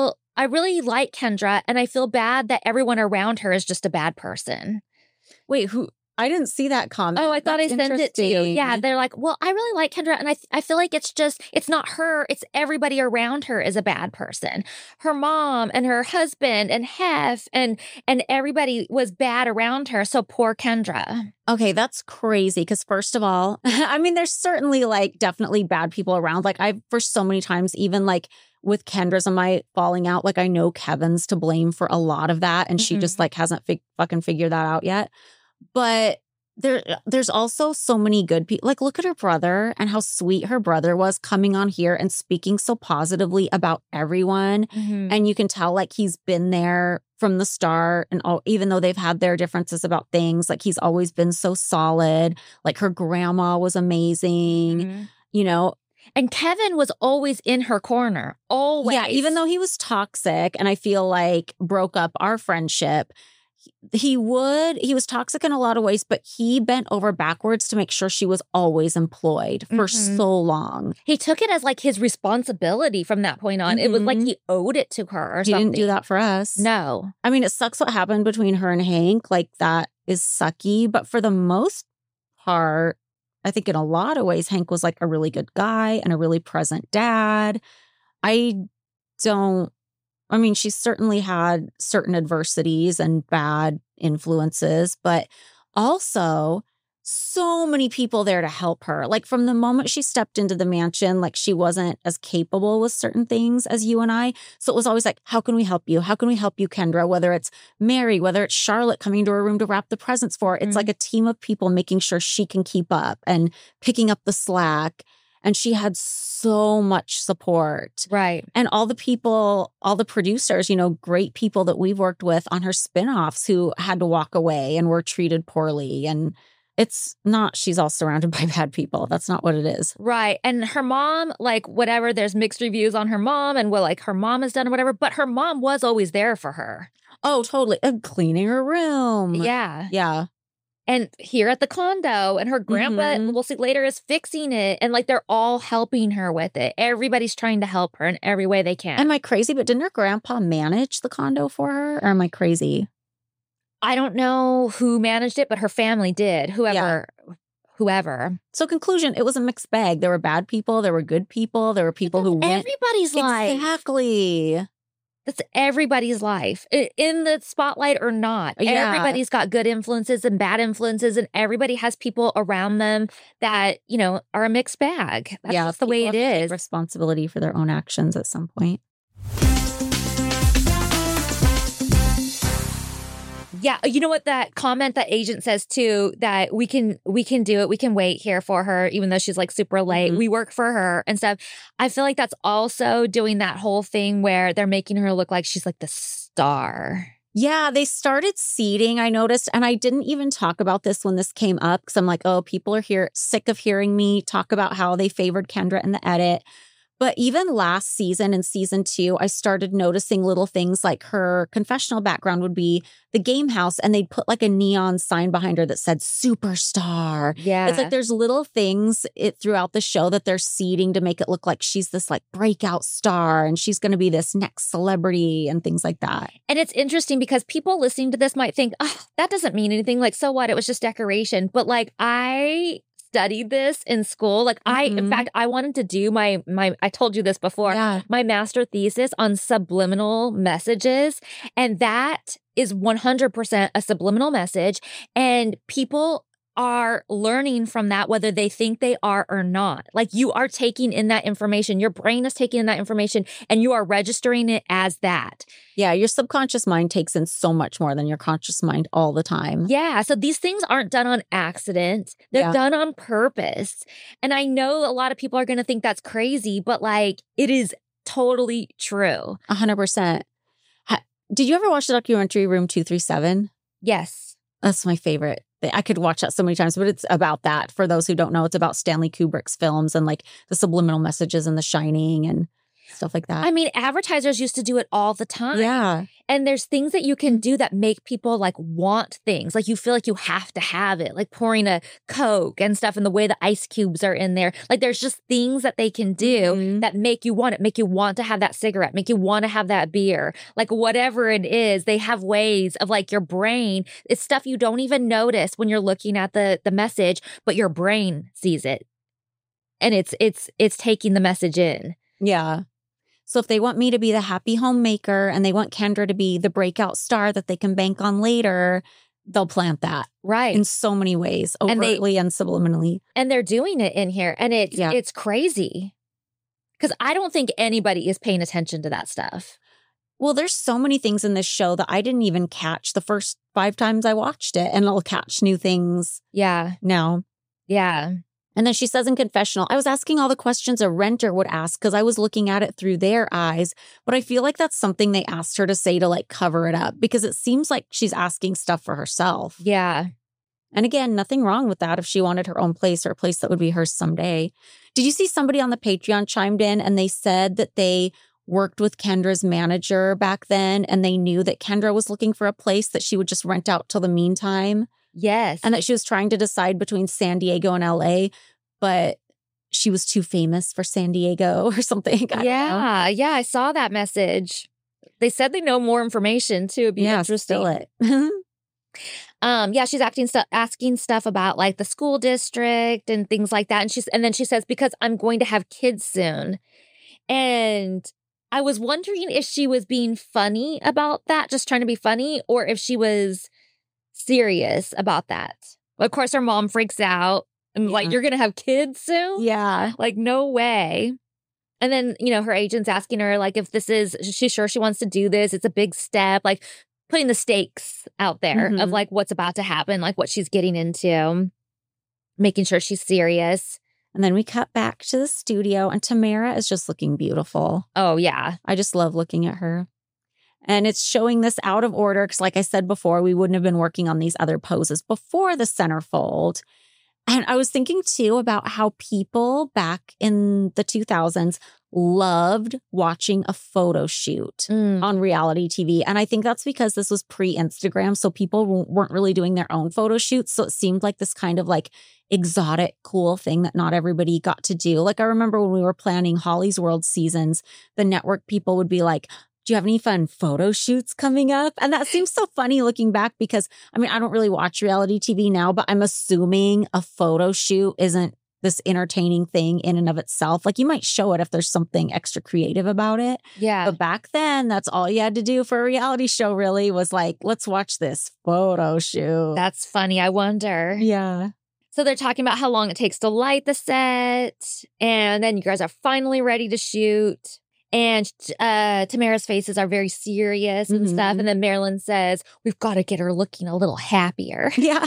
like Kendra, and I feel bad that everyone around her is just a bad person. Wait, who? I didn't see that comment. Oh, I thought I sent it to you. Yeah, they're like, well, I really like Kendra, and I feel like it's not her. It's everybody around her is a bad person. Her mom and her husband and Hef and everybody was bad around her. So poor Kendra. Okay, that's crazy. Because first of all, I mean, there's certainly like definitely bad people around. Like for so many times, even like with Kendra's and my falling out, like I know Kevin's to blame for a lot of that. And she just like hasn't fucking figured that out yet. But there's also so many good people. Like, look at her brother and how sweet her brother was coming on here and speaking so positively about everyone. And you can tell like he's been there from the start, and even though they've had their differences about things, like he's always been so solid. Like her grandma was amazing, you know. And Kevin was always in her corner, always. Yeah, even though he was toxic and I feel like broke up our friendship, he was toxic in a lot of ways, but he bent over backwards to make sure she was always employed for so long. He took it as like his responsibility from that point on. It was like he owed it to her or He something. didn't do that for us. No. I mean, it sucks what happened between her and Hank. Like, that is sucky. But for the most part, I think in a lot of ways, Hank was like a really good guy and a really present dad. She certainly had certain adversities and bad influences, but also so many people there to help her. Like, from the moment she stepped into the mansion, like, she wasn't as capable with certain things as you and I. So it was always like, how can we help you? How can we help you, Kendra? Whether it's Mary, whether it's Charlotte coming to her room to wrap the presents for her. It's like a team of people making sure she can keep up and picking up the slack. And she had so much support. Right. And all the people, all the producers, great people that we've worked with on her spinoffs who had to walk away and were treated poorly. And it's not, she's all surrounded by bad people. That's not what it is. Right. And her mom, like, whatever, there's mixed reviews on her mom and what, like, her mom has done or whatever, but her mom was always there for her. Oh, totally. And cleaning her room. Yeah. Yeah. And here at the condo, and her grandpa, we'll see later, is fixing it. And like, they're all helping her with it. Everybody's trying to help her in every way they can. Am I crazy? But didn't her grandpa manage the condo for her? Or am I crazy? I don't know who managed it, but her family did. Whoever. So conclusion, it was a mixed bag. There were bad people. There were good people. There were people who went. Everybody's life. Exactly. That's everybody's life, in the spotlight or not. Yeah. Everybody's got good influences and bad influences, and everybody has people around them that, are a mixed bag. That's just the way it is. Responsibility for their own actions at some point. Yeah, you know what, that comment that agent says too, that we can do it. We can wait here for her, even though she's like super late. We work for her and stuff. I feel like that's also doing that whole thing where they're making her look like she's like the star. Yeah, they started seeding, I noticed, and I didn't even talk about this when this came up because I'm like, oh, people are sick of hearing me talk about how they favored Kendra in the edit. But even last season, in season 2, I started noticing little things like her confessional background would be the game house, and they'd put like a neon sign behind her that said superstar. Yeah. It's like there's little things throughout the show that they're seeding to make it look like she's this like breakout star and she's going to be this next celebrity and things like that. And it's interesting because people listening to this might think, oh, that doesn't mean anything. Like, so what? It was just decoration. But like, I studied this in school. Like, in fact, I wanted to do my I told you this before, my master thesis on subliminal messages. And that is 100% a subliminal message. And people are learning from that, whether they think they are or not. Like, you are taking in that information. Your brain is taking in that information and you are registering it as that. Yeah, your subconscious mind takes in so much more than your conscious mind all the time. Yeah, so these things aren't done on accident. They're done on purpose. And I know a lot of people are going to think that's crazy, but like, it is totally true. 100%. Did you ever watch the documentary Room 237? Yes. That's my favorite. I could watch that so many times, but it's about that. For those who don't know, it's about Stanley Kubrick's films and like the subliminal messages in The Shining and stuff like that. I mean, advertisers used to do it all the time. Yeah. And there's things that you can do that make people like want things. Like, you feel like you have to have it, like pouring a Coke and stuff, and the way the ice cubes are in there. Like, there's just things that they can do that make you want it, make you want to have that cigarette, make you want to have that beer. Like, whatever it is, they have ways of like your brain. It's stuff you don't even notice when you're looking at the message, but your brain sees it. And it's taking the message in. Yeah. So if they want me to be the happy homemaker and they want Kendra to be the breakout star that they can bank on later, they'll plant that. Right. In so many ways, overtly and subliminally. And they're doing it in here. And it's crazy. Because I don't think anybody is paying attention to that stuff. Well, there's so many things in this show that I didn't even catch the first 5 times I watched it. And I'll catch new things now. Yeah. And then she says in confessional, I was asking all the questions a renter would ask because I was looking at it through their eyes. But I feel like that's something they asked her to say to like cover it up because it seems like she's asking stuff for herself. Yeah. And again, nothing wrong with that if she wanted her own place or a place that would be hers someday. Did you see somebody on the Patreon chimed in and they said that they worked with Kendra's manager back then, and they knew that Kendra was looking for a place that she would just rent out till the meantime. Yes. And that she was trying to decide between San Diego and LA, but she was too famous for San Diego or something. Yeah, I saw that message. They said they know more information too. It'd be interesting. Still it. She's asking stuff about like the school district and things like that. And then she says, because I'm going to have kids soon. And I was wondering if she was being funny about that, just trying to be funny, or if she was serious about that. Of course, her mom freaks out and like, you're going to have kids soon? Yeah. Like, no way. And then, her agent's asking her, like, if she's sure she wants to do this. It's a big step, like putting the stakes out there of like what's about to happen, like what she's getting into, making sure she's serious. And then we cut back to the studio and Tamara is just looking beautiful. Oh, yeah. I just love looking at her. And it's showing this out of order because like I said before, we wouldn't have been working on these other poses before the centerfold. And I was thinking too about how people back in the 2000s loved watching a photo shoot on reality TV. And I think that's because this was pre-Instagram. So people weren't really doing their own photo shoots. So it seemed like this kind of like exotic, cool thing that not everybody got to do. Like I remember when we were planning Holly's World seasons, the network people would be like, do you have any fun photo shoots coming up? And that seems so funny looking back because, I mean, I don't really watch reality TV now, but I'm assuming a photo shoot isn't this entertaining thing in and of itself. Like you might show it if there's something extra creative about it. Yeah. But back then, that's all you had to do for a reality show really was like, let's watch this photo shoot. That's funny. I wonder. Yeah. So they're talking about how long it takes to light the set. And then you guys are finally ready to shoot. And Tamara's faces are very serious and stuff. And then Marilyn says, we've got to get her looking a little happier. Yeah.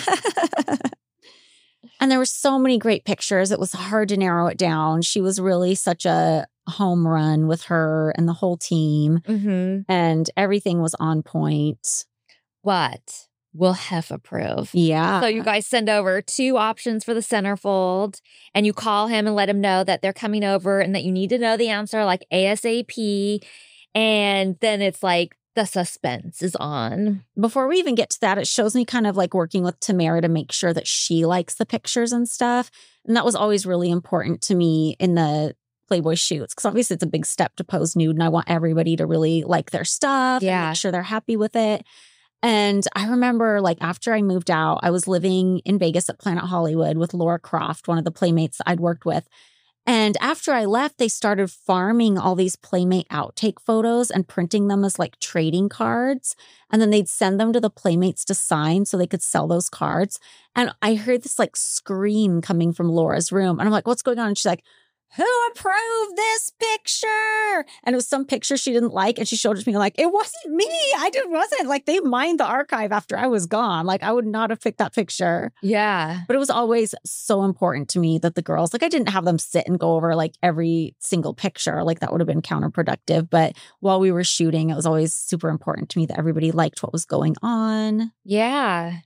And there were so many great pictures. It was hard to narrow it down. She was really such a home run with her and the whole team. And everything was on point. What will Hef approve? Yeah. So you guys send over 2 options for the centerfold and you call him and let him know that they're coming over and that you need to know the answer like ASAP. And then it's like the suspense is on. Before we even get to that, it shows me kind of like working with Tamara to make sure that she likes the pictures and stuff. And that was always really important to me in the Playboy shoots because obviously it's a big step to pose nude and I want everybody to really like their stuff and make sure they're happy with it. And I remember like after I moved out, I was living in Vegas at Planet Hollywood with Laura Croft, one of the Playmates that I'd worked with. And after I left, they started farming all these Playmate outtake photos and printing them as like trading cards. And then they'd send them to the Playmates to sign so they could sell those cards. And I heard this like scream coming from Laura's room. And I'm like, what's going on? And she's like, who approved this picture? And it was some picture she didn't like. And she showed it to me like, it wasn't me. Wasn't like they mined the archive after I was gone. Like I would not have picked that picture. Yeah. But it was always so important to me that the girls, like I didn't have them sit and go over like every single picture. Like that would have been counterproductive. But while we were shooting, it was always super important to me that everybody liked what was going on. Yeah.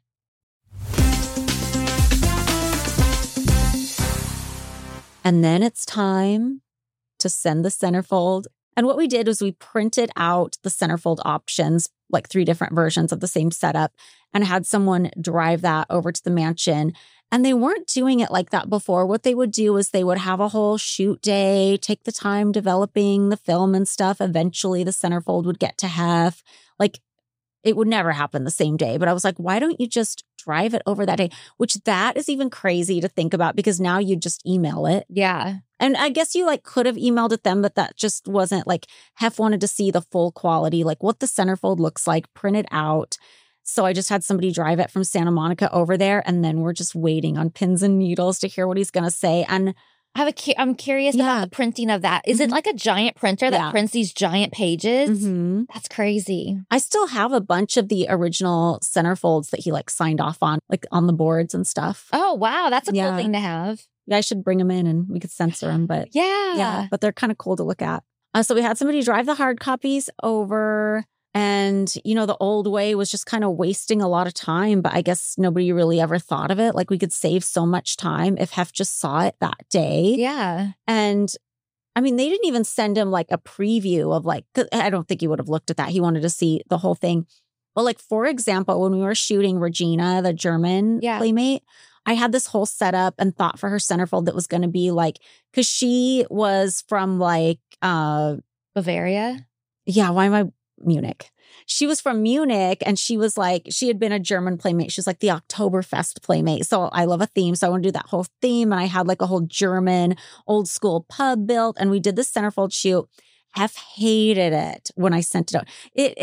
And then it's time to send the centerfold. And what we did was we printed out the centerfold options, like 3 different versions of the same setup, and had someone drive that over to the mansion. And they weren't doing it like that before. What they would do is they would have a whole shoot day, take the time developing the film and stuff. Eventually, the centerfold would get to Hef. Like, it would never happen the same day. But I was like, why don't you just drive it over that day? Which that is even crazy to think about because now you just email it. Yeah. And I guess you like could have emailed it them, but that just wasn't like Hef wanted to see the full quality, like what the centerfold looks like, printed out. So I just had somebody drive it from Santa Monica over there. And then we're just waiting on pins and needles to hear what he's going to say. And I'm curious about the printing of that. Is it like a giant printer that prints these giant pages? That's crazy. I still have a bunch of the original centerfolds that he like signed off on, like on the boards and stuff. Oh, wow. That's a cool thing to have. Yeah, I should bring them in and we could censor them. But yeah, but they're kind of cool to look at. So we had somebody drive the hard copies over. And, you know, the old way was just kind of wasting a lot of time. But I guess nobody really ever thought of it. Like we could save so much time if Hef just saw it that day. Yeah. And I mean, they didn't even send him like a preview of like, 'cause I don't think he would have looked at that. He wanted to see the whole thing. But like, for example, when we were shooting Regina, the German playmate, I had this whole setup and thought for her centerfold that was going to be like, because she was from like Bavaria. Yeah, why am I Munich? She was from Munich, and she was like, she had been a German playmate. She was like the Oktoberfest playmate. So I love a theme. So I want to do that whole theme. And I had like a whole German old school pub built, and we did this centerfold shoot. Hef hated it when I sent it out.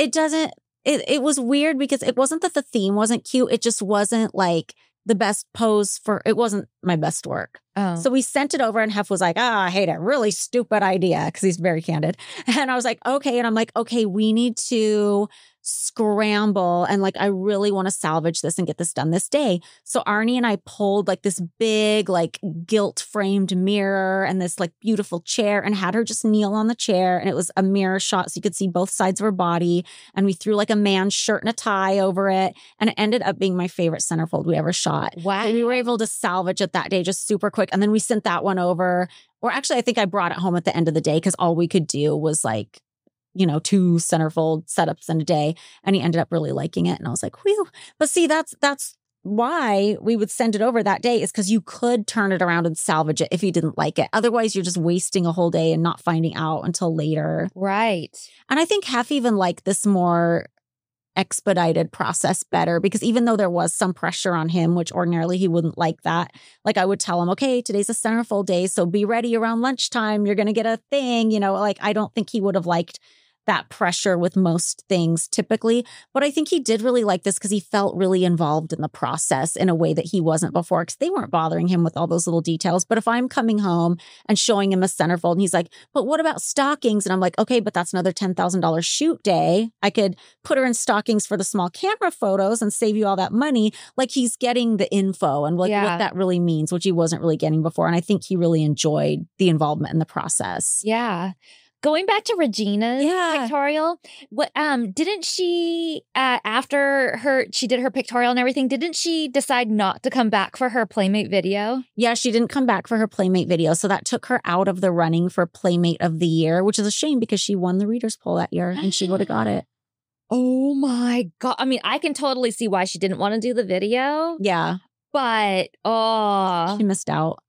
It was weird because it wasn't that the theme wasn't cute. It just wasn't like the best pose for, it wasn't my best work. Oh. So we sent it over, and Hef was like, I hate it. Really stupid idea, because he's very candid. And I was like, okay. And I'm like, okay, we need to scramble. And like, I really want to salvage this and get this done this day. So Arnie and I pulled like this big, like gilt framed mirror and this like beautiful chair, and had her just kneel on the chair. And it was a mirror shot, so you could see both sides of her body. And we threw like a man's shirt and a tie over it. And it ended up being my favorite centerfold we ever shot. Wow. And we were able to salvage it that day just super quick. And then we sent that one over. Or actually, I think I brought it home at the end of the day, because all we could do was like, 2 centerfold setups in a day. And he ended up really liking it. And I was like, whew. But see, that's why we would send it over that day, is because you could turn it around and salvage it if you didn't like it. Otherwise, you're just wasting a whole day and not finding out until later. Right. And I think Hef even liked this more expedited process better, because even though there was some pressure on him, which ordinarily he wouldn't like that, like I would tell him, okay, today's a centerfold day, so be ready around lunchtime. You're going to get a thing, like I don't think he would have liked that pressure with most things typically. But I think he did really like this because he felt really involved in the process in a way that he wasn't before, because they weren't bothering him with all those little details. But if I'm coming home and showing him a centerfold and he's like, but what about stockings? And I'm like, okay, but that's another $10,000 shoot day. I could put her in stockings for the small camera photos and save you all that money. Like, he's getting the info and what that really means, which he wasn't really getting before. And I think he really enjoyed the involvement in the process. Yeah. Going back to Regina's pictorial, what didn't she after she did her pictorial and everything, didn't she decide not to come back for her Playmate video? Yeah, she didn't come back for her Playmate video. So that took her out of the running for Playmate of the Year, which is a shame because she won the readers poll that year and she would have got it. Oh my God. I mean, I can totally see why she didn't want to do the video. Yeah. But she missed out.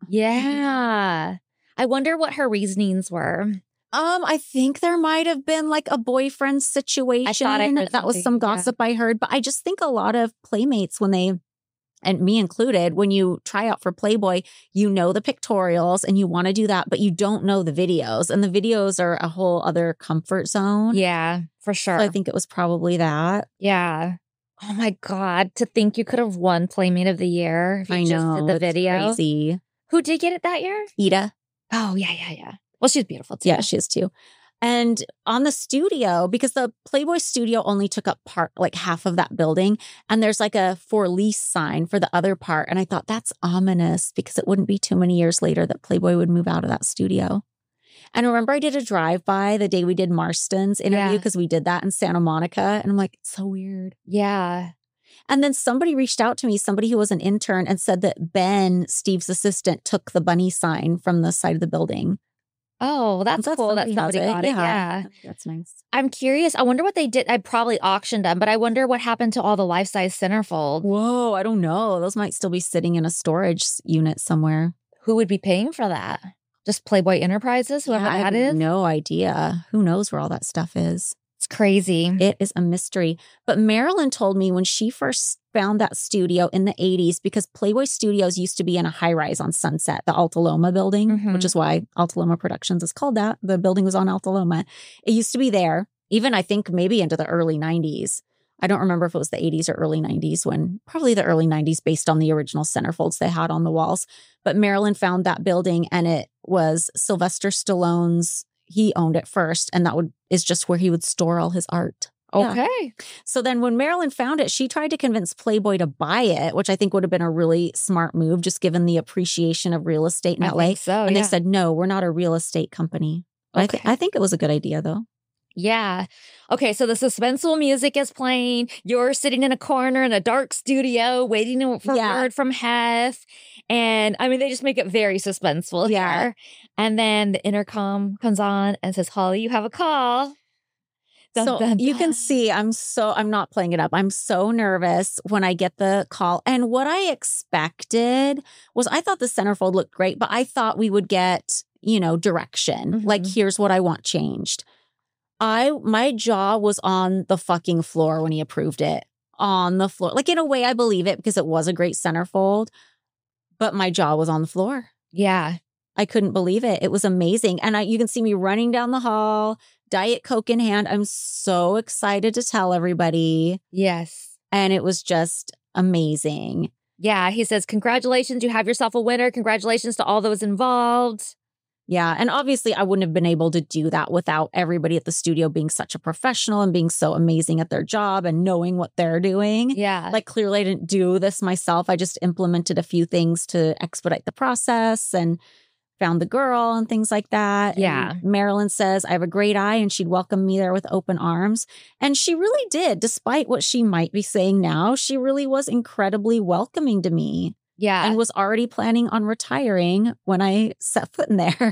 Yeah. I wonder what her reasonings were. I think there might have been like a boyfriend situation. I thought I heard that was some gossip I heard. But I just think a lot of Playmates, when they, and me included, when you try out for Playboy, you know the pictorials and you want to do that, but you don't know the videos. And the videos are a whole other comfort zone. Yeah, for sure. So I think it was probably that. Yeah. Oh my God. To think you could have won Playmate of the Year if you just did the video. Crazy. Who did get it that year? Ida. Oh, yeah. Well, she's beautiful too. Yeah, she is too. And on the studio, because the Playboy studio only took up half of that building, and there's like a for lease sign for the other part. And I thought that's ominous, because it wouldn't be too many years later that Playboy would move out of that studio. And remember, I did a drive-by the day we did Marston's interview, because we did that in Santa Monica. And I'm like, it's so weird. Yeah. And then somebody reached out to me, somebody who was an intern, and said that Ben, Steve's assistant, took the bunny sign from the side of the building. Oh, that's cool that somebody got it. Yeah. That's nice. I'm curious. I wonder what they did. I probably auctioned them, but I wonder what happened to all the life-size centerfold. Whoa, I don't know. Those might still be sitting in a storage unit somewhere. Who would be paying for that? Just Playboy Enterprises, whoever that is? I have no idea. Who knows where all that stuff is? It's crazy. It is a mystery. But Marilyn told me when she first found that studio in the 80s, because Playboy Studios used to be in a high-rise on Sunset, the Alta Loma building, which is why Alta Loma Productions is called that. The building was on Alta Loma. It used to be there, even I think maybe into the early 90s. I don't remember if it was the 80s or early 90s, probably the early 90s based on the original centerfolds they had on the walls. But Marilyn found that building, and it was Sylvester Stallone's. He owned it first, and that is just where he would store all his art. Okay. Yeah. So then when Marilyn found it, she tried to convince Playboy to buy it, which I think would have been a really smart move, just given the appreciation of real estate in LA. Think so, and they said, no, we're not a real estate company. Okay. I think it was a good idea, though. Yeah. Okay, so the suspenseful music is playing. You're sitting in a corner in a dark studio waiting for word from Hef. And I mean, they just make it very suspenseful here. And then the intercom comes on and says, Holly, you have a call. Dun, so dun, you dun. can see I'm not playing it up. I'm so nervous when I get the call. And what I expected was I thought the centerfold looked great, but I thought we would get, direction. Like, here's what I want changed. My jaw was on the fucking floor when he approved it. On the floor. Like, in a way, I believe it because it was a great centerfold, but my jaw was on the floor. Yeah. I couldn't believe it. It was amazing. And you can see me running down the hall, Diet Coke in hand. I'm so excited to tell everybody. Yes. And it was just amazing. Yeah. He says, congratulations. You have yourself a winner. Congratulations to all those involved. Yeah. And obviously, I wouldn't have been able to do that without everybody at the studio being such a professional and being so amazing at their job and knowing what they're doing. Yeah. Like, clearly, I didn't do this myself. I just implemented a few things to expedite the process and found the girl and things like that. Yeah. And Marilyn says, I have a great eye, and she'd welcome me there with open arms. And she really did. Despite what she might be saying now, she really was incredibly welcoming to me. Yeah. And was already planning on retiring when I set foot in there.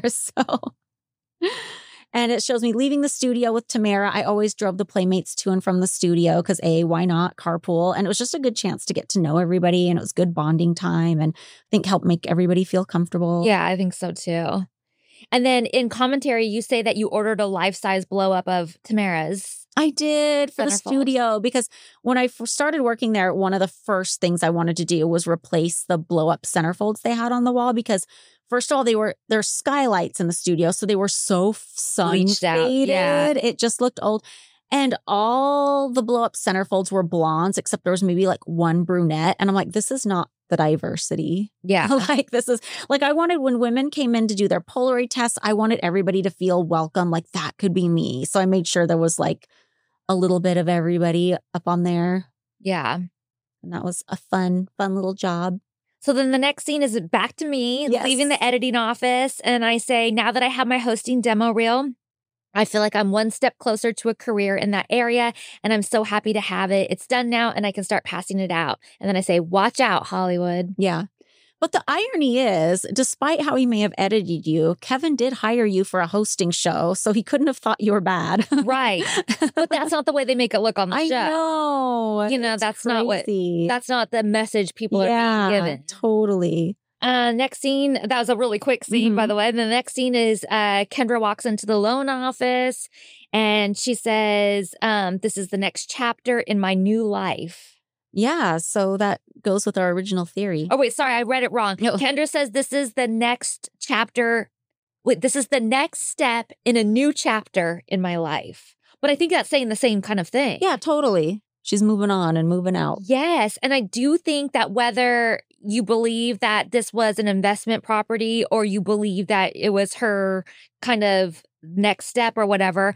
And it shows me leaving the studio with Tamara. I always drove the Playmates to and from the studio because why not carpool? And it was just a good chance to get to know everybody. And it was good bonding time and I think helped make everybody feel comfortable. Yeah, I think so too. And then in commentary, you say that you ordered a life-size blow-up of Tamara's. I did for the Centerfold. studio because when I first started working there, one of the first things I wanted to do was replace the blow-up centerfolds they had on the wall because first of all, they're skylights in the studio, so they were so Bleached out, sun-faded. yeah. It just looked old. And all the blow-up centerfolds were blondes, except there was maybe like one brunette. And I'm like, this is not the diversity. Yeah. Like, this is like, I wanted when women came in to do their Polaroid tests, I wanted everybody to feel welcome. Like, that could be me. So I made sure there was like a little bit of everybody up on there. Yeah. And that was a fun little job. So then the next scene is back to me, Yes. leaving the editing office. And I say, now that I have my hosting demo reel, I feel like I'm one step closer to a career in that area. And I'm so happy to have it. It's done now and I can start passing it out. And then I say, watch out, Hollywood. Yeah. But the irony is, despite how he may have edited you, Kevin did hire you for a hosting show, so he couldn't have thought you were bad. Right. But that's not the way they make it look on the I show. know. You know, It's that's crazy. not the message people are being given. Totally. Next scene, that was a really quick scene, by the way. And the next scene is Kendra walks into the loan office and she says, this is the next chapter in my new life. Yeah, so that goes with our original theory. Oh, wait, sorry, I read it wrong. No. Kendra says this is the next chapter. Wait, this is the next step in a new chapter in my life. But I think that's saying the same kind of thing. Yeah, totally. She's moving on and moving out. Yes. And I do think that whether you believe that this was an investment property or you believe that it was her kind of next step or whatever,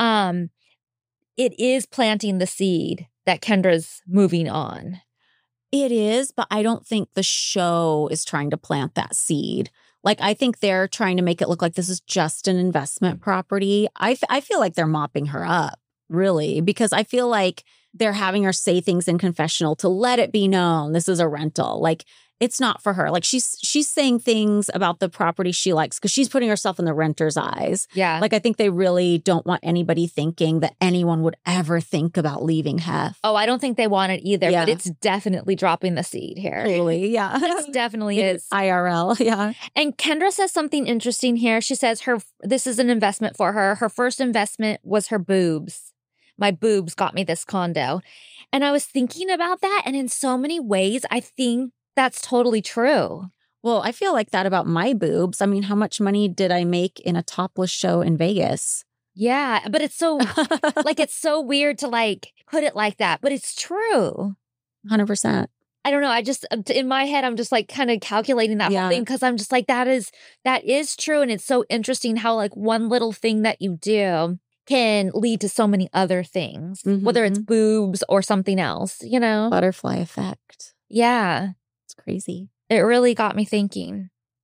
it is planting the seed that Kendra's moving on. It is, but I don't think the show is trying to plant that seed. Like, I think they're trying to make it look like this is just an investment property. I feel like they're mopping her up, really, because I feel like they're having her say things in confessional to let it be known this is a rental. Like, it's not for her. Like, she's saying things about the property she likes because she's putting herself in the renter's eyes. Yeah. Like, I think they really don't want anybody thinking that anyone would ever think about leaving Hef. Oh, I don't think they want it either, Yeah. but it's definitely dropping the seed here. Really? Yeah. It definitely is. IRL. Yeah. And Kendra says something interesting here. She says this is an investment for her. Her first investment was her boobs. My boobs got me this condo. And I was thinking about that. And in so many ways, I think that's totally true. Well, I feel like that about my boobs. I mean, how much money did I make in a topless show in Vegas? Yeah. But it's so it's so weird to put it like that. But it's true. 100%. I don't know. I just, in my head, I'm just kind of calculating that whole thing because I'm just like, that is true. And it's so interesting how one little thing that you do can lead to so many other things, whether it's boobs or something else, you know? Butterfly effect. Yeah. It's crazy. It really got me thinking.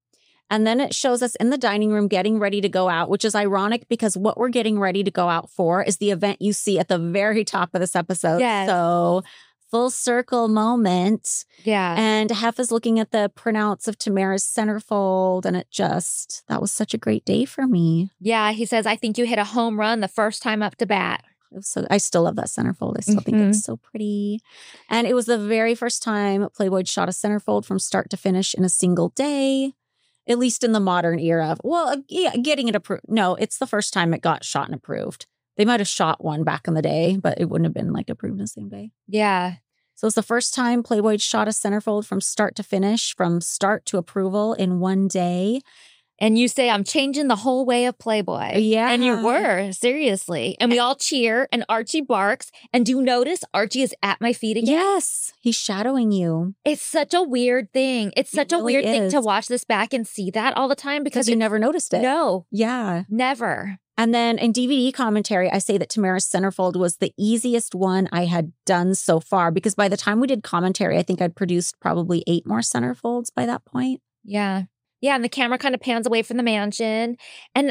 And then it shows us in the dining room getting ready to go out, which is ironic because what we're getting ready to go out for is the event you see at the very top of this episode. Yes. So full circle moment. Yeah. And Hef is looking at the printouts of Tamara's centerfold. And that was such a great day for me. Yeah. He says, I think you hit a home run the first time up to bat. So I still love that centerfold. I still think it's so pretty. And it was the very first time Playboy shot a centerfold from start to finish in a single day, at least in the modern era. Well, yeah, getting it approved. No, it's the first time it got shot and approved. They might have shot one back in the day, but it wouldn't have been like approved in the same day. Yeah. So it's the first time Playboy shot a centerfold from start to finish, from start to approval in one day. And you say, I'm changing the whole way of Playboy. Yeah. And you were, seriously. And we all cheer, and Archie barks. And do you notice Archie is at my feet again? Yes. He's shadowing you. It's such a weird thing. It's such a weird thing to watch this back and see that all the time. Because you never noticed it. No. Yeah. Never. And then in DVD commentary, I say that Tamara's centerfold was the easiest one I had done so far. Because by the time we did commentary, I think I'd produced probably 8 more centerfolds by that point. Yeah. Yeah, and the camera kind of pans away from the mansion. And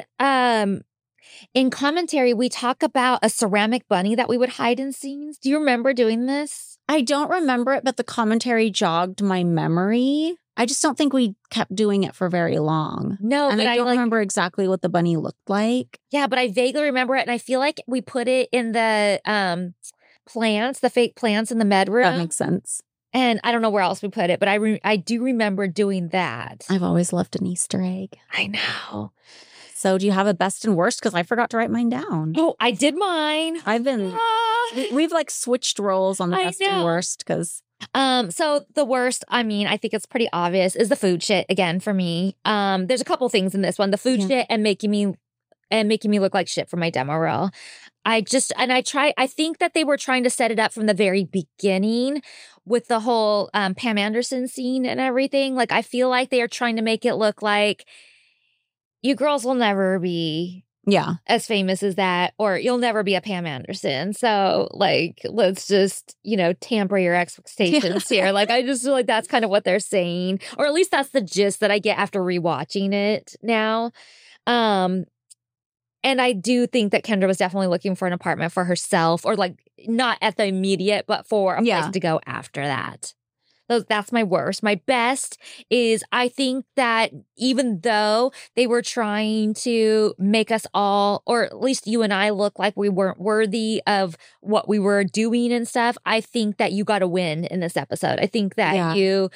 in commentary, we talk about a ceramic bunny that we would hide in scenes. Do you remember doing this? I don't remember it, but the commentary jogged my memory. I just don't think we kept doing it for very long. No, and but I don't remember exactly what the bunny looked like. Yeah, but I vaguely remember it, and I feel like we put it in the plants, the fake plants in the med room. That makes sense. And I don't know where else we put it, but I do remember doing that. I've always loved an Easter egg. I know. So do you have a best and worst? Because I forgot to write mine down. Oh, I did mine. We've like switched roles on the best and worst because. So the worst, I mean, I think it's pretty obvious, is the food shit again for me. There's a couple things in this one: the food shit and making me look like shit for my demo reel. I think that they were trying to set it up from the very beginning with the whole Pam Anderson scene and everything. Like, I feel like they are trying to make it look like you girls will never be as famous as that, or you'll never be a Pam Anderson. So, like, let's just, tamper your expectations here. Like, I just feel like that's kind of what they're saying, or at least that's the gist that I get after rewatching it now. And I do think that Kendra was definitely looking for an apartment for herself, or like not at the immediate, but for a place to go after that. That's my worst. My best is I think that even though they were trying to make us all, or at least you and I, look like we weren't worthy of what we were doing and stuff, I think that you got a win in this episode. I think that you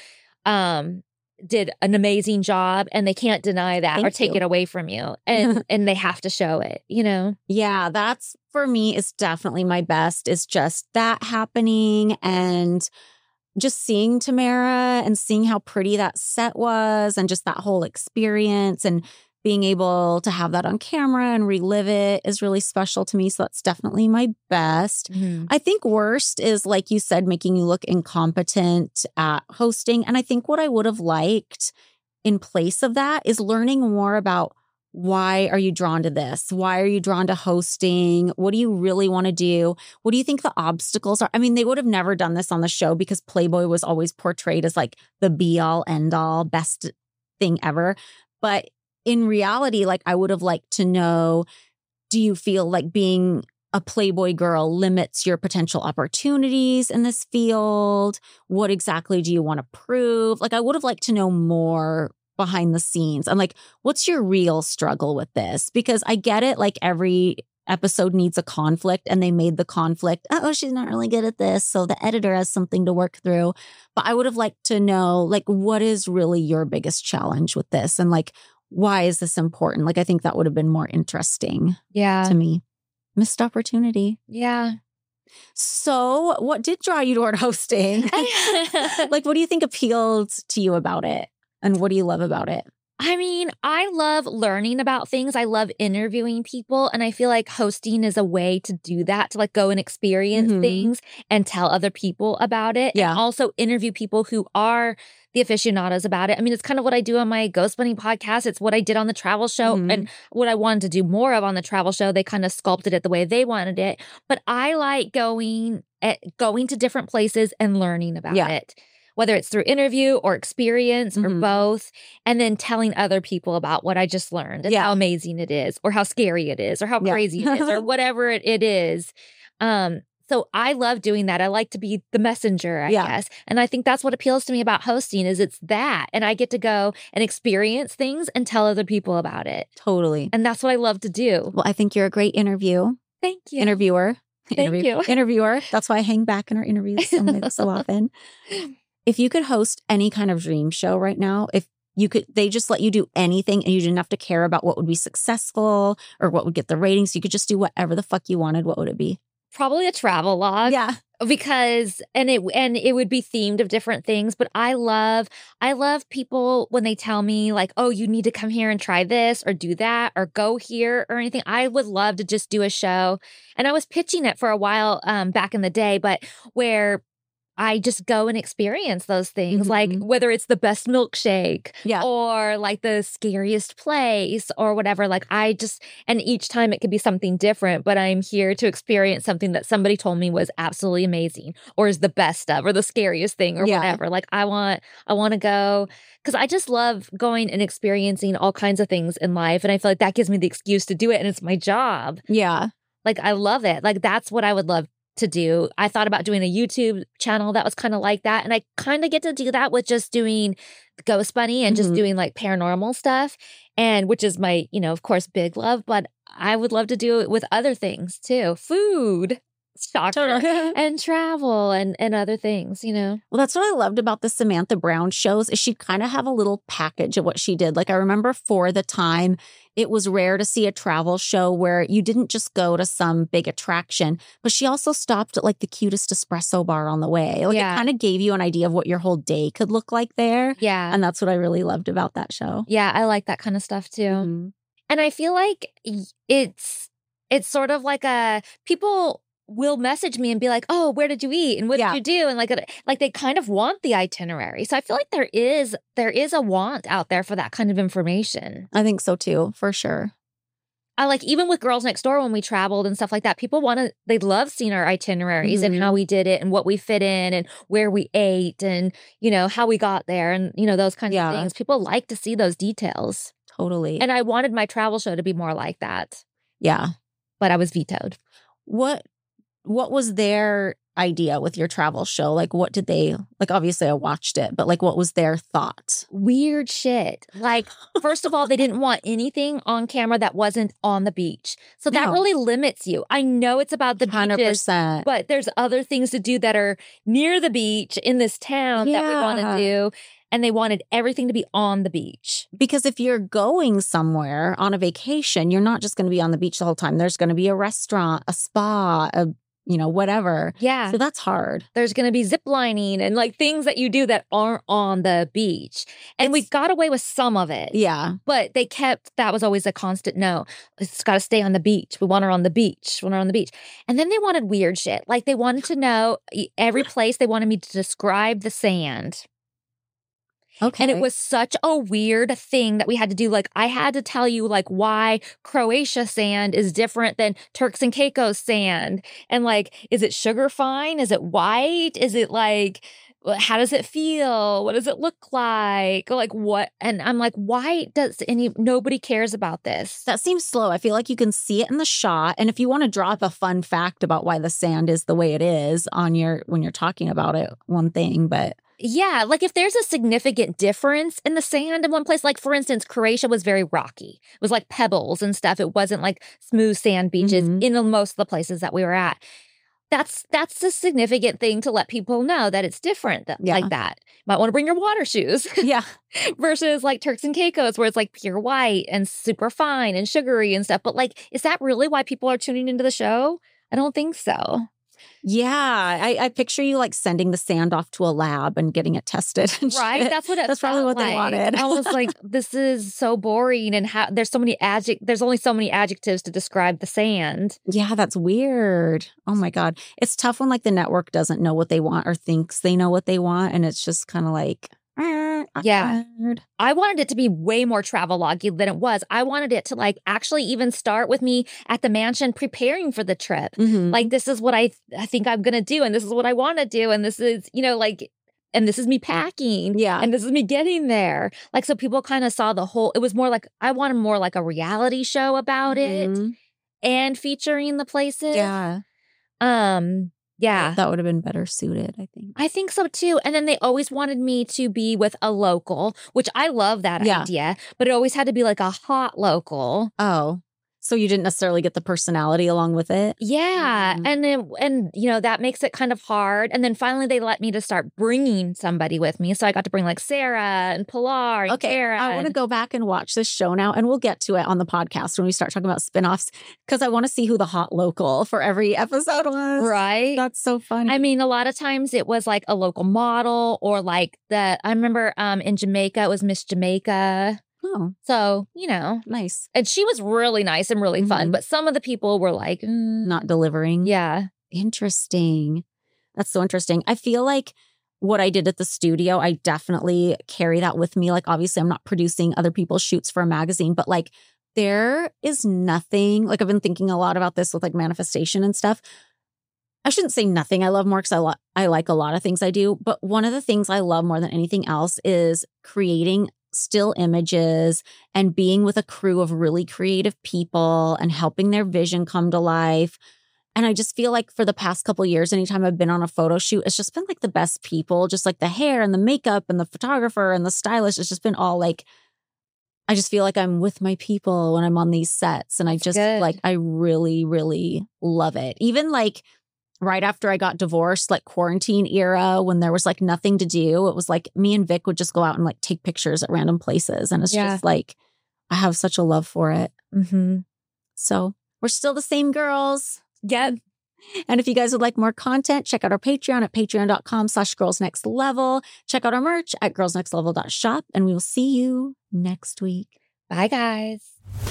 did an amazing job, and they can't deny that or take it away from you. And and they have to show it, Yeah, that's for me is definitely my best, is just that happening, and just seeing Tamara and seeing how pretty that set was, and just that whole experience, and being able to have that on camera and relive it is really special to me. So that's definitely my best. Mm-hmm. I think worst is, like you said, making you look incompetent at hosting. And I think what I would have liked in place of that is learning more about, why are you drawn to this? Why are you drawn to hosting? What do you really want to do? What do you think the obstacles are? I mean, they would have never done this on the show because Playboy was always portrayed as like the be all end all best thing ever. But in reality, like, I would have liked to know, do you feel like being a Playboy girl limits your potential opportunities in this field? What exactly do you want to prove? Like, I would have liked to know more behind the scenes. I'm like, what's your real struggle with this? Because I get it, like, every episode needs a conflict, and they made the conflict, oh, she's not really good at this, so the editor has something to work through. But I would have liked to know, like, what is really your biggest challenge with this? And like, why is this important? Like, I think that would have been more interesting to me. Missed opportunity. Yeah. So what did draw you toward hosting? Like, what do you think appealed to you about it? And what do you love about it? I mean, I love learning about things. I love interviewing people. And I feel like hosting is a way to do that, to like go and experience things and tell other people about it. Yeah. And also interview people who are the aficionados about it. I mean, it's kind of what I do on my Ghost Bunny podcast. It's what I did on the travel show and what I wanted to do more of on the travel show. They kind of sculpted it the way they wanted it. But I like going to different places and learning about it. whether it's through interview or experience or both, and then telling other people about what I just learned and how amazing it is, or how scary it is, or how crazy it is, or whatever it is. So I love doing that. I like to be the messenger, I guess. And I think that's what appeals to me about hosting is it's that. And I get to go and experience things and tell other people about it. Totally. And that's what I love to do. Well, I think you're a great interviewer. Thank you. Interviewer. That's why I hang back in our interviews so often. If you could host any kind of dream show right now, if you could, they just let you do anything and you didn't have to care about what would be successful or what would get the ratings. You could just do whatever the fuck you wanted. What would it be? Probably a travel log. Yeah. Because it would be themed of different things, but I love people when they tell me like, oh, you need to come here and try this or do that or go here or anything. I would love to just do a show. And I was pitching it for a while back in the day, but where I just go and experience those things, like whether it's the best milkshake or like the scariest place or whatever. Like and each time it could be something different, but I'm here to experience something that somebody told me was absolutely amazing or is the best of or the scariest thing or whatever. Like I want to go because I just love going and experiencing all kinds of things in life. And I feel like that gives me the excuse to do it. And it's my job. Yeah. Like I love it. Like that's what I would love to do. I thought about doing a YouTube channel that was kind of like that. And I kind of get to do that with just doing Ghost Bunny and just doing like paranormal stuff. And which is my, of course, big love. But I would love to do it with other things too. Food. Shocker. And travel and other things, Well, that's what I loved about the Samantha Brown shows is she'd kind of have a little package of what she did. Like I remember for the time, it was rare to see a travel show where you didn't just go to some big attraction, but she also stopped at like the cutest espresso bar on the way. Like it kind of gave you an idea of what your whole day could look like there. Yeah. And that's what I really loved about that show. Yeah, I like that kind of stuff too. And I feel like it's sort of like people will message me and be like, oh, where did you eat? And what did you do? And like they kind of want the itinerary. So I feel like there is a want out there for that kind of information. I think so too, for sure. I like even with Girls Next Door when we traveled and stuff like that, people they love seeing our itineraries and how we did it and what we fit in and where we ate and, how we got there and, those kinds of things. People like to see those details. Totally. And I wanted my travel show to be more like that. Yeah. But I was vetoed. What was their idea with your travel show? Like, what did they, like, obviously I watched it, but like, what was their thought? Weird shit. Like, first of all, they didn't want anything on camera that wasn't on the beach. So that really limits you. I know it's about the 100%. Beaches, but there's other things to do that are near the beach in this town that we want to do. And they wanted everything to be on the beach. Because if you're going somewhere on a vacation, you're not just going to be on the beach the whole time. There's going to be a restaurant, a spa, whatever. Yeah. So that's hard. There's going to be zip lining and like things that you do that aren't on the beach. And we got away with some of it. Yeah. But that was always a constant no. It's got to stay on the beach. We want her on the beach. And then they wanted weird shit. Like they wanted to know every place they wanted me to describe the sand. Okay. And it was such a weird thing that we had to do. Like, I had to tell you, like, why Croatia sand is different than Turks and Caicos sand. And, like, is it sugar fine? Is it white? Is it, like, how does it feel? What does it look like? Like, what? And I'm like, why nobody cares about this? That seems slow. I feel like you can see it in the shot. And if you want to drop a fun fact about why the sand is the way it is when you're talking about it, one thing, but... Yeah, like if there's a significant difference in the sand in one place, like for instance, Croatia was very rocky. It was like pebbles and stuff. It wasn't like smooth sand beaches in most of the places that we were at. That's a significant thing to let people know that it's different like that. Might want to bring your water shoes. Yeah. Versus like Turks and Caicos where it's like pure white and super fine and sugary and stuff. But like, is that really why people are tuning into the show? I don't think so. Yeah, I picture you like sending the sand off to a lab and getting it tested. Right, that's probably what they wanted. I was like, this is so boring, and there's only so many adjectives to describe the sand. Yeah, that's weird. Oh my God, it's tough when like the network doesn't know what they want or thinks they know what they want, and it's just kind of like. Yeah. I wanted it to be way more travel-loggy than it was. I wanted it to like actually even start with me at the mansion preparing for the trip. Like, this is what I think I'm going to do. And this is what I want to do. And this is, like and this is me packing. Yeah. And this is me getting there. Like, so people kind of saw the whole, it was more like, I wanted more like a reality show about it and featuring the places. Yeah. Yeah. That would have been better suited, I think. I think so too. And then they always wanted me to be with a local, which I love that idea, but it always had to be like a hot local. Oh. So you didn't necessarily get the personality along with it? Yeah. And you know, that makes it kind of hard. And then finally they let me to start bringing somebody with me. So I got to bring like Sarah and Pilar and Kara. I want to go back and watch this show now, and we'll get to it on the podcast when we start talking about spinoffs, because I want to see who the hot local for every episode was. Right. That's so funny. I mean, a lot of times it was like a local model or like I remember in Jamaica, it was Miss Jamaica. Oh. So, you know. Nice. And she was really nice and really fun. But some of the people were like, not delivering. Yeah. Interesting. That's so interesting. I feel like what I did at the studio, I definitely carry that with me. Like, obviously, I'm not producing other people's shoots for a magazine, but like, there is nothing, like, I've been thinking a lot about this with like manifestation and stuff. I shouldn't say nothing I love more, because I like a lot of things I do. But one of the things I love more than anything else is creating still images and being with a crew of really creative people and helping their vision come to life. And I just feel like for the past couple of years, anytime I've been on a photo shoot, it's just been like the best people, just like the hair and the makeup and the photographer and the stylist. It's just been all like, I just feel like I'm with my people when I'm on these sets. And I just like, I really, really love it. Even like right after I got divorced, like quarantine era, when there was like nothing to do, it was like me and Vic would just go out and like take pictures at random places. And it's just like, I have such a love for it. So we're still the same girls. Yep. And if you guys would like more content, check out our Patreon at patreon.com/girlsnextlevel. Check out our merch at girlsnextlevel.shop. And we will see you next week. Bye, guys.